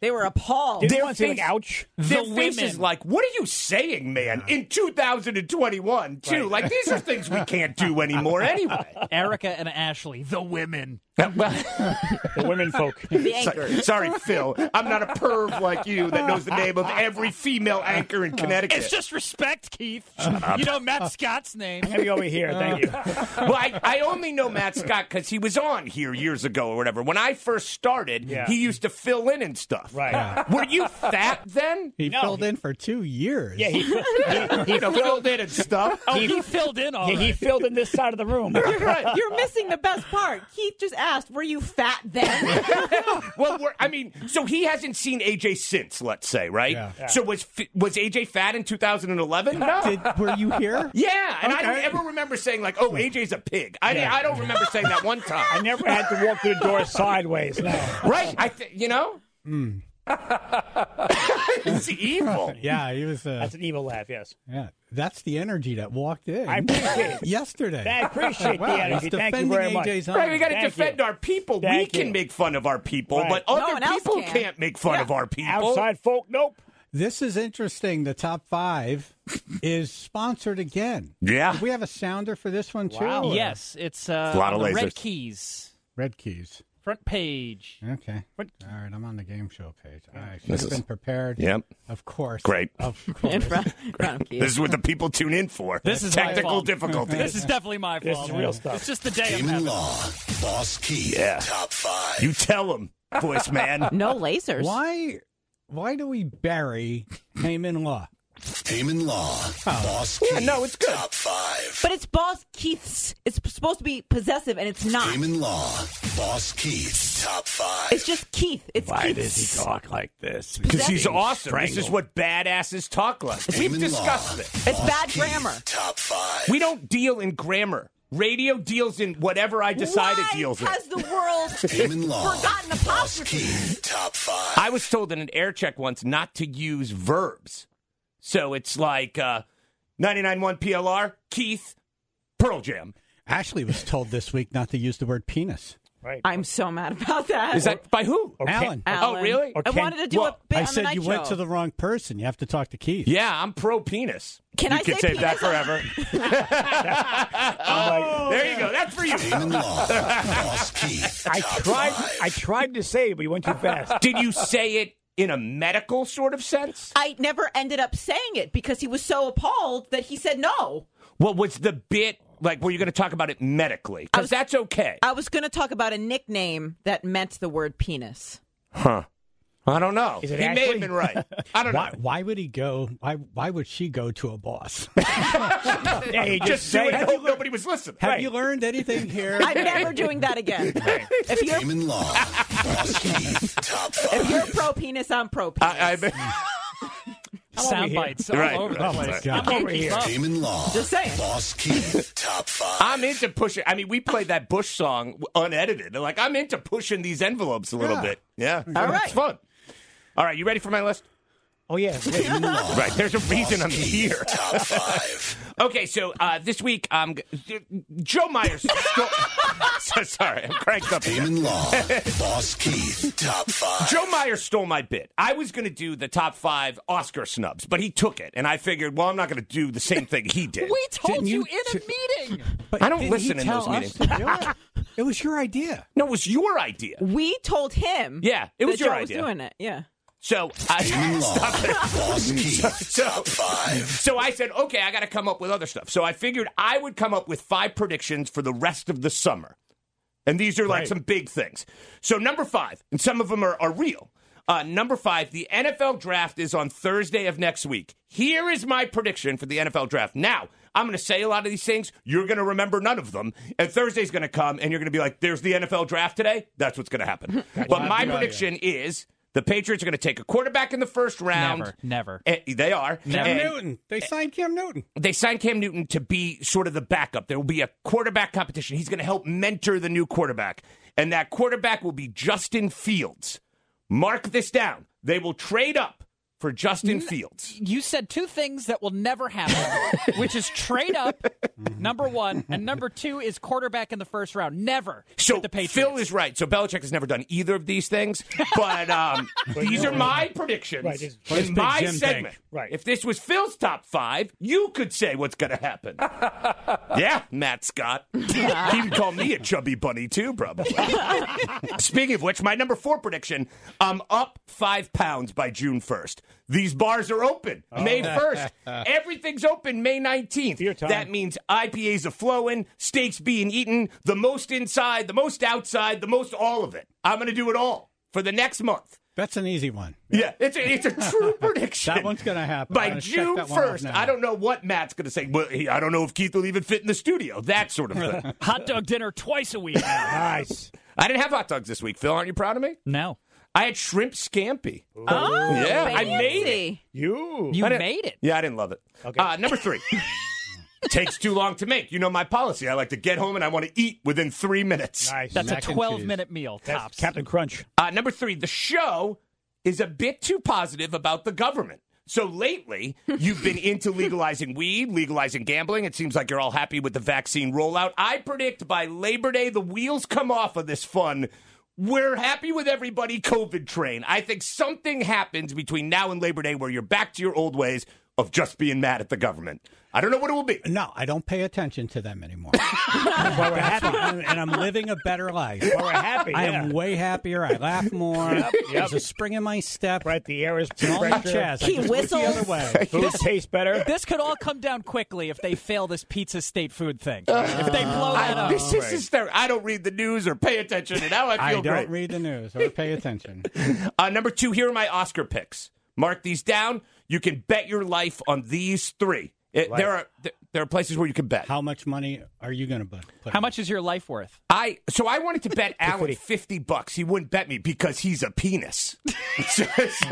They were appalled. Did anyone say, like, ouch? Their face is like, what are you saying, man? In 2021, too. Right. Like, these are things we can't do anymore anyway. Erica and Ashley, the women. The women folk. The anchors. Sorry, Phil. I'm not a perv like you that knows the name of every female anchor in Connecticut. It's just respect, Keith. You know Matt Scott's name. I'm going to be over here. Thank you. Well, I only know Matt Scott because he was on here years ago or whatever. When I first started, he used to fill in and stuff. Right. Yeah. Were you fat then? He filled in for 2 years. Yeah, he filled in and stuff. Oh, he filled in all right. He filled in this side of the room. You're missing the best part. Keith just asked, were you fat then? Well, so he hasn't seen AJ since, let's say, right? Yeah. So was AJ fat in 2011? No. Were you here? Yeah, and I Okay. don't ever remember saying, like, oh, AJ's a pig. I don't remember saying that one time. I never had to walk through the door sideways. No. Right? You know? It's evil. Yeah, he was. That's an evil laugh, yes. Yeah, that's the energy that walked in. I appreciate it. Yesterday. I appreciate Wow, the energy. he's Thank you defending very much. AJ's Right, we got to Thank defend you. our people. Thank we can you. make fun of our people, Right. but No other one else people can. can't make fun of our people. Outside folk, nope. This is interesting. The top 5 is sponsored again. Yeah. Do we have a sounder for this one, too? Wow. or- Yes, it's a lot of on the Red lasers. Keys. Red Keys. Front page. Okay. All right, I'm on the game show page. I should This have is- been prepared. Yep. Of course. Great. Of In course. front of Keith. This is what the people tune in for. This is my technical fault. difficulties. This is definitely my This fault. is real stuff. It's just the day I'm Damon having. Law, Boss Keith, Yeah. top 5. You tell them, voice man. No lasers. Why do we bury Heyman Law? Damon Law, Boss Keith, no, it's good. top 5. But it's Boss Keith's. It's supposed to be possessive, and it's not. Damon Law, Boss Keith, top 5. It's just Keith. It's Why Keith's. does he talk like this? Because he's Being awesome. This is what badasses talk like. We've Damon discussed Law, this. It's Boss bad Keith, grammar. top 5. We don't deal in grammar. Radio deals in whatever I decide it deals in. Why has the world Damon Law, forgotten Boss apostrophe? Keith, top 5. I was told in an air check once not to use verbs. So it's like 99.1 PLR, Keith, Pearl Jam. Ashley was told this week not to use the word penis. Right. I'm so mad about that. Is that by who? Alan. Oh, really? I wanted to do Well, a bit I on the said night you show. went to the wrong person. You have to talk to Keith. Yeah, I'm pro penis. Can you I can say save that penis? forever. There you go. That's for you. Damon Law, Boss Keith, I top tried. 5. I tried to say it, but you went too fast. Did you say it in a medical sort of sense? I never ended up saying it because he was so appalled that he said no. What was the bit like? Were you going to talk about it medically? Because that's okay. I was going to talk about a nickname that meant the word penis. Huh. I don't know. Is it he may Ashley? have been right. I don't know. Why would he go? Why would she go to a boss? Yeah, you Just do say it and it. hope nobody was listening. Have you learned anything here? I'm never doing that again. If you're Damon Law, Boss Keith, top 5. if you're pro penis, I'm pro penis. Sound bites all Right. over the Oh, my place. God. I'm over here. Damon Law, Just saying. Boss Keith, top 5. I'm into pushing. I mean, we played that Bush song unedited. Like, I'm into pushing these envelopes a little Yeah. bit. Yeah. All right. It's fun. All right. You ready for my list? Oh, yeah. Damon Law, Right. There's a reason I'm Keith, here. top 5. Okay. So this week, Joe Myers. Sorry. I'm cranked up. Damon Law, Boss Keith, top 5. Joe Myers stole my bit. I was going to do the top 5 Oscar snubs, but he took it. And I figured, well, I'm not going to do the same thing he did. We told Didn't you you in a meeting. But I don't didn't listen he in tell those us meetings. to do it? It was your idea. No, it was your idea. We told him. Yeah, it was that your Joe idea. was doing it. Yeah. So Damon Law, stop it. Boss Keith, top 5. So I said, okay, I got to come up with other stuff. So I figured I would come up with 5 predictions for the rest of the summer. And these are like Right. some big things. So number 5, and some of them are real. Number 5, the NFL draft is on Thursday of next week. Here is my prediction for the NFL draft. Now, I'm going to say a lot of these things. You're going to remember none of them. And Thursday's going to come, and you're going to be like, there's the NFL draft today? That's what's going to happen. But my prediction is the Patriots are going to take a quarterback in the first round. Never. They are. Cam And Newton. They signed Cam Newton. they signed Cam Newton to be sort of the backup. There will be a quarterback competition. He's going to help mentor the new quarterback. And that quarterback will be Justin Fields. Mark this down. They will trade up for Justin Fields. You said two things that will never happen, which is trade up, number one, and number two is quarterback in the first round. Never. So with the Patriots. Phil is right. So Belichick has never done either of these things, but these are my predictions in my segment. Right. If this was Phil's top 5, you could say what's going to happen. Yeah, Matt Scott. He can call me a chubby bunny too, probably. Speaking of which, my number 4 prediction, I'm up 5 pounds by June 1st. These bars are open May 1st. Everything's open May 19th. That means IPAs are flowing, steaks being eaten, the most inside, the most outside, the most all of it. I'm going to do it all for the next month. That's an easy one. Yeah, it's a true prediction. That one's going to happen. By June 1st, I don't know what Matt's going to say. Well, I don't know if Keith will even fit in the studio. That sort of thing. Hot dog dinner twice a week. Nice. I didn't have hot dogs this week. Phil, aren't you proud of me? No. I had shrimp scampi. Oh, yeah, fancy. I made it. You made it. Yeah, I didn't love it. Okay. Number 3. Takes too long to make. You know my policy. I like to get home and I want to eat within 3 minutes. Nice. That's a 12-minute meal, tops. Captain Crunch. Number 3, the show is a bit too positive about the government. So lately, you've been into legalizing weed, legalizing gambling. It seems like you're all happy with the vaccine rollout. I predict by Labor Day, the wheels come off of this fun. We're happy with everybody COVID train. I think something happens between now and Labor Day where you're back to your old ways of just being mad at the government. I don't know what it will be. No, I don't pay attention to them anymore. That's why we're happy. And I'm living a better life. Well, we're happy. I am way happier. I laugh more. There's a spring in my step. Right, the air is all my chest. He whistles. The other way. Food tastes better. This could all come down quickly if they fail this pizza state food thing. If they blow that up. This is hysterical. I don't read the news or pay attention, and now I feel great. I don't read the news or pay attention. Number 2, here are my Oscar picks. Mark these down. You can bet your life on these 3. There are places where you can bet. How much money are you going to put? How much is your life worth? So I wanted to bet Alan $50. He wouldn't bet me because he's a penis. So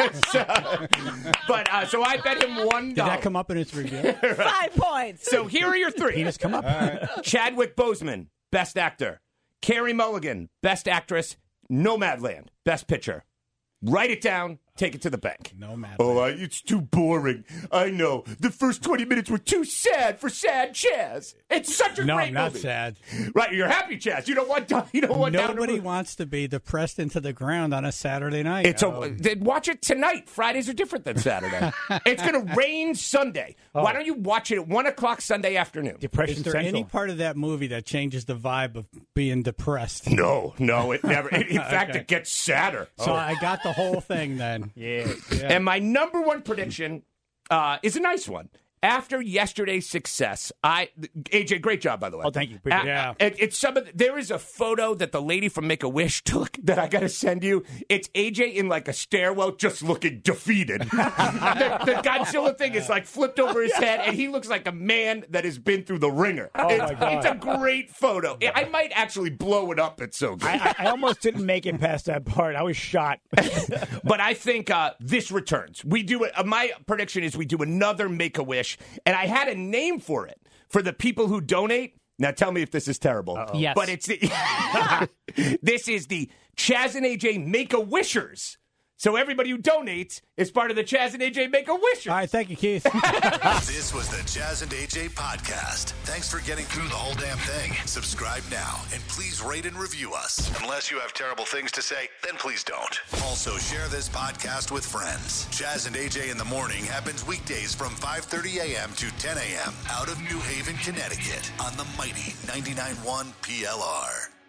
I bet him $1. Did that come up in his review? 5 points. So here are your 3. Penis come up. Chadwick Boseman, Best Actor. Carey Mulligan, Best Actress. Nomadland, Best Picture. Write it down. Take it to the bank. Nomadland. It's too boring. I know. The first 20 minutes were too sad for sad Chaz. It's such a great movie. No, I'm not sad. Right, you're happy, Chaz. You don't want Nobody wants to be depressed into the ground on a Saturday night. Watch it tonight. Fridays are different than Saturday. It's going to rain Sunday. Why don't you watch it at 1 o'clock Sunday afternoon? Depression Is there Central. Any part of that movie that changes the vibe of being depressed? No, it never. In fact, it gets sadder. So I got the whole thing then. Yeah. And my number 1 prediction is a nice one. After yesterday's success, AJ, great job, by the way. Oh, thank you. It's there is a photo that the lady from Make-A-Wish took that I got to send you. It's AJ in like a stairwell just looking defeated. the Godzilla thing is like flipped over his head, and he looks like a man that has been through the ringer. Oh, my God. It's a great photo. I might actually blow it up. It's so good. I almost didn't make it past that part. I was shot. But I think this returns. We do it. My prediction is we do another Make-A-Wish. And I had a name for it for the people who donate. Now tell me if this is terrible. Uh-oh. Yes. But it's this is the Chaz and AJ Make-A-Wishers. So everybody who donates is part of the Chaz and AJ Make-A-Wishers. All right, thank you, Keith. This was the Chaz and AJ podcast. Thanks for getting through the whole damn thing. Subscribe now and please rate and review us. Unless you have terrible things to say, then please don't. Also, share this podcast with friends. Chaz and AJ in the Morning happens weekdays from 5:30 a.m. to 10 a.m. out of New Haven, Connecticut on the mighty 99.1 PLR.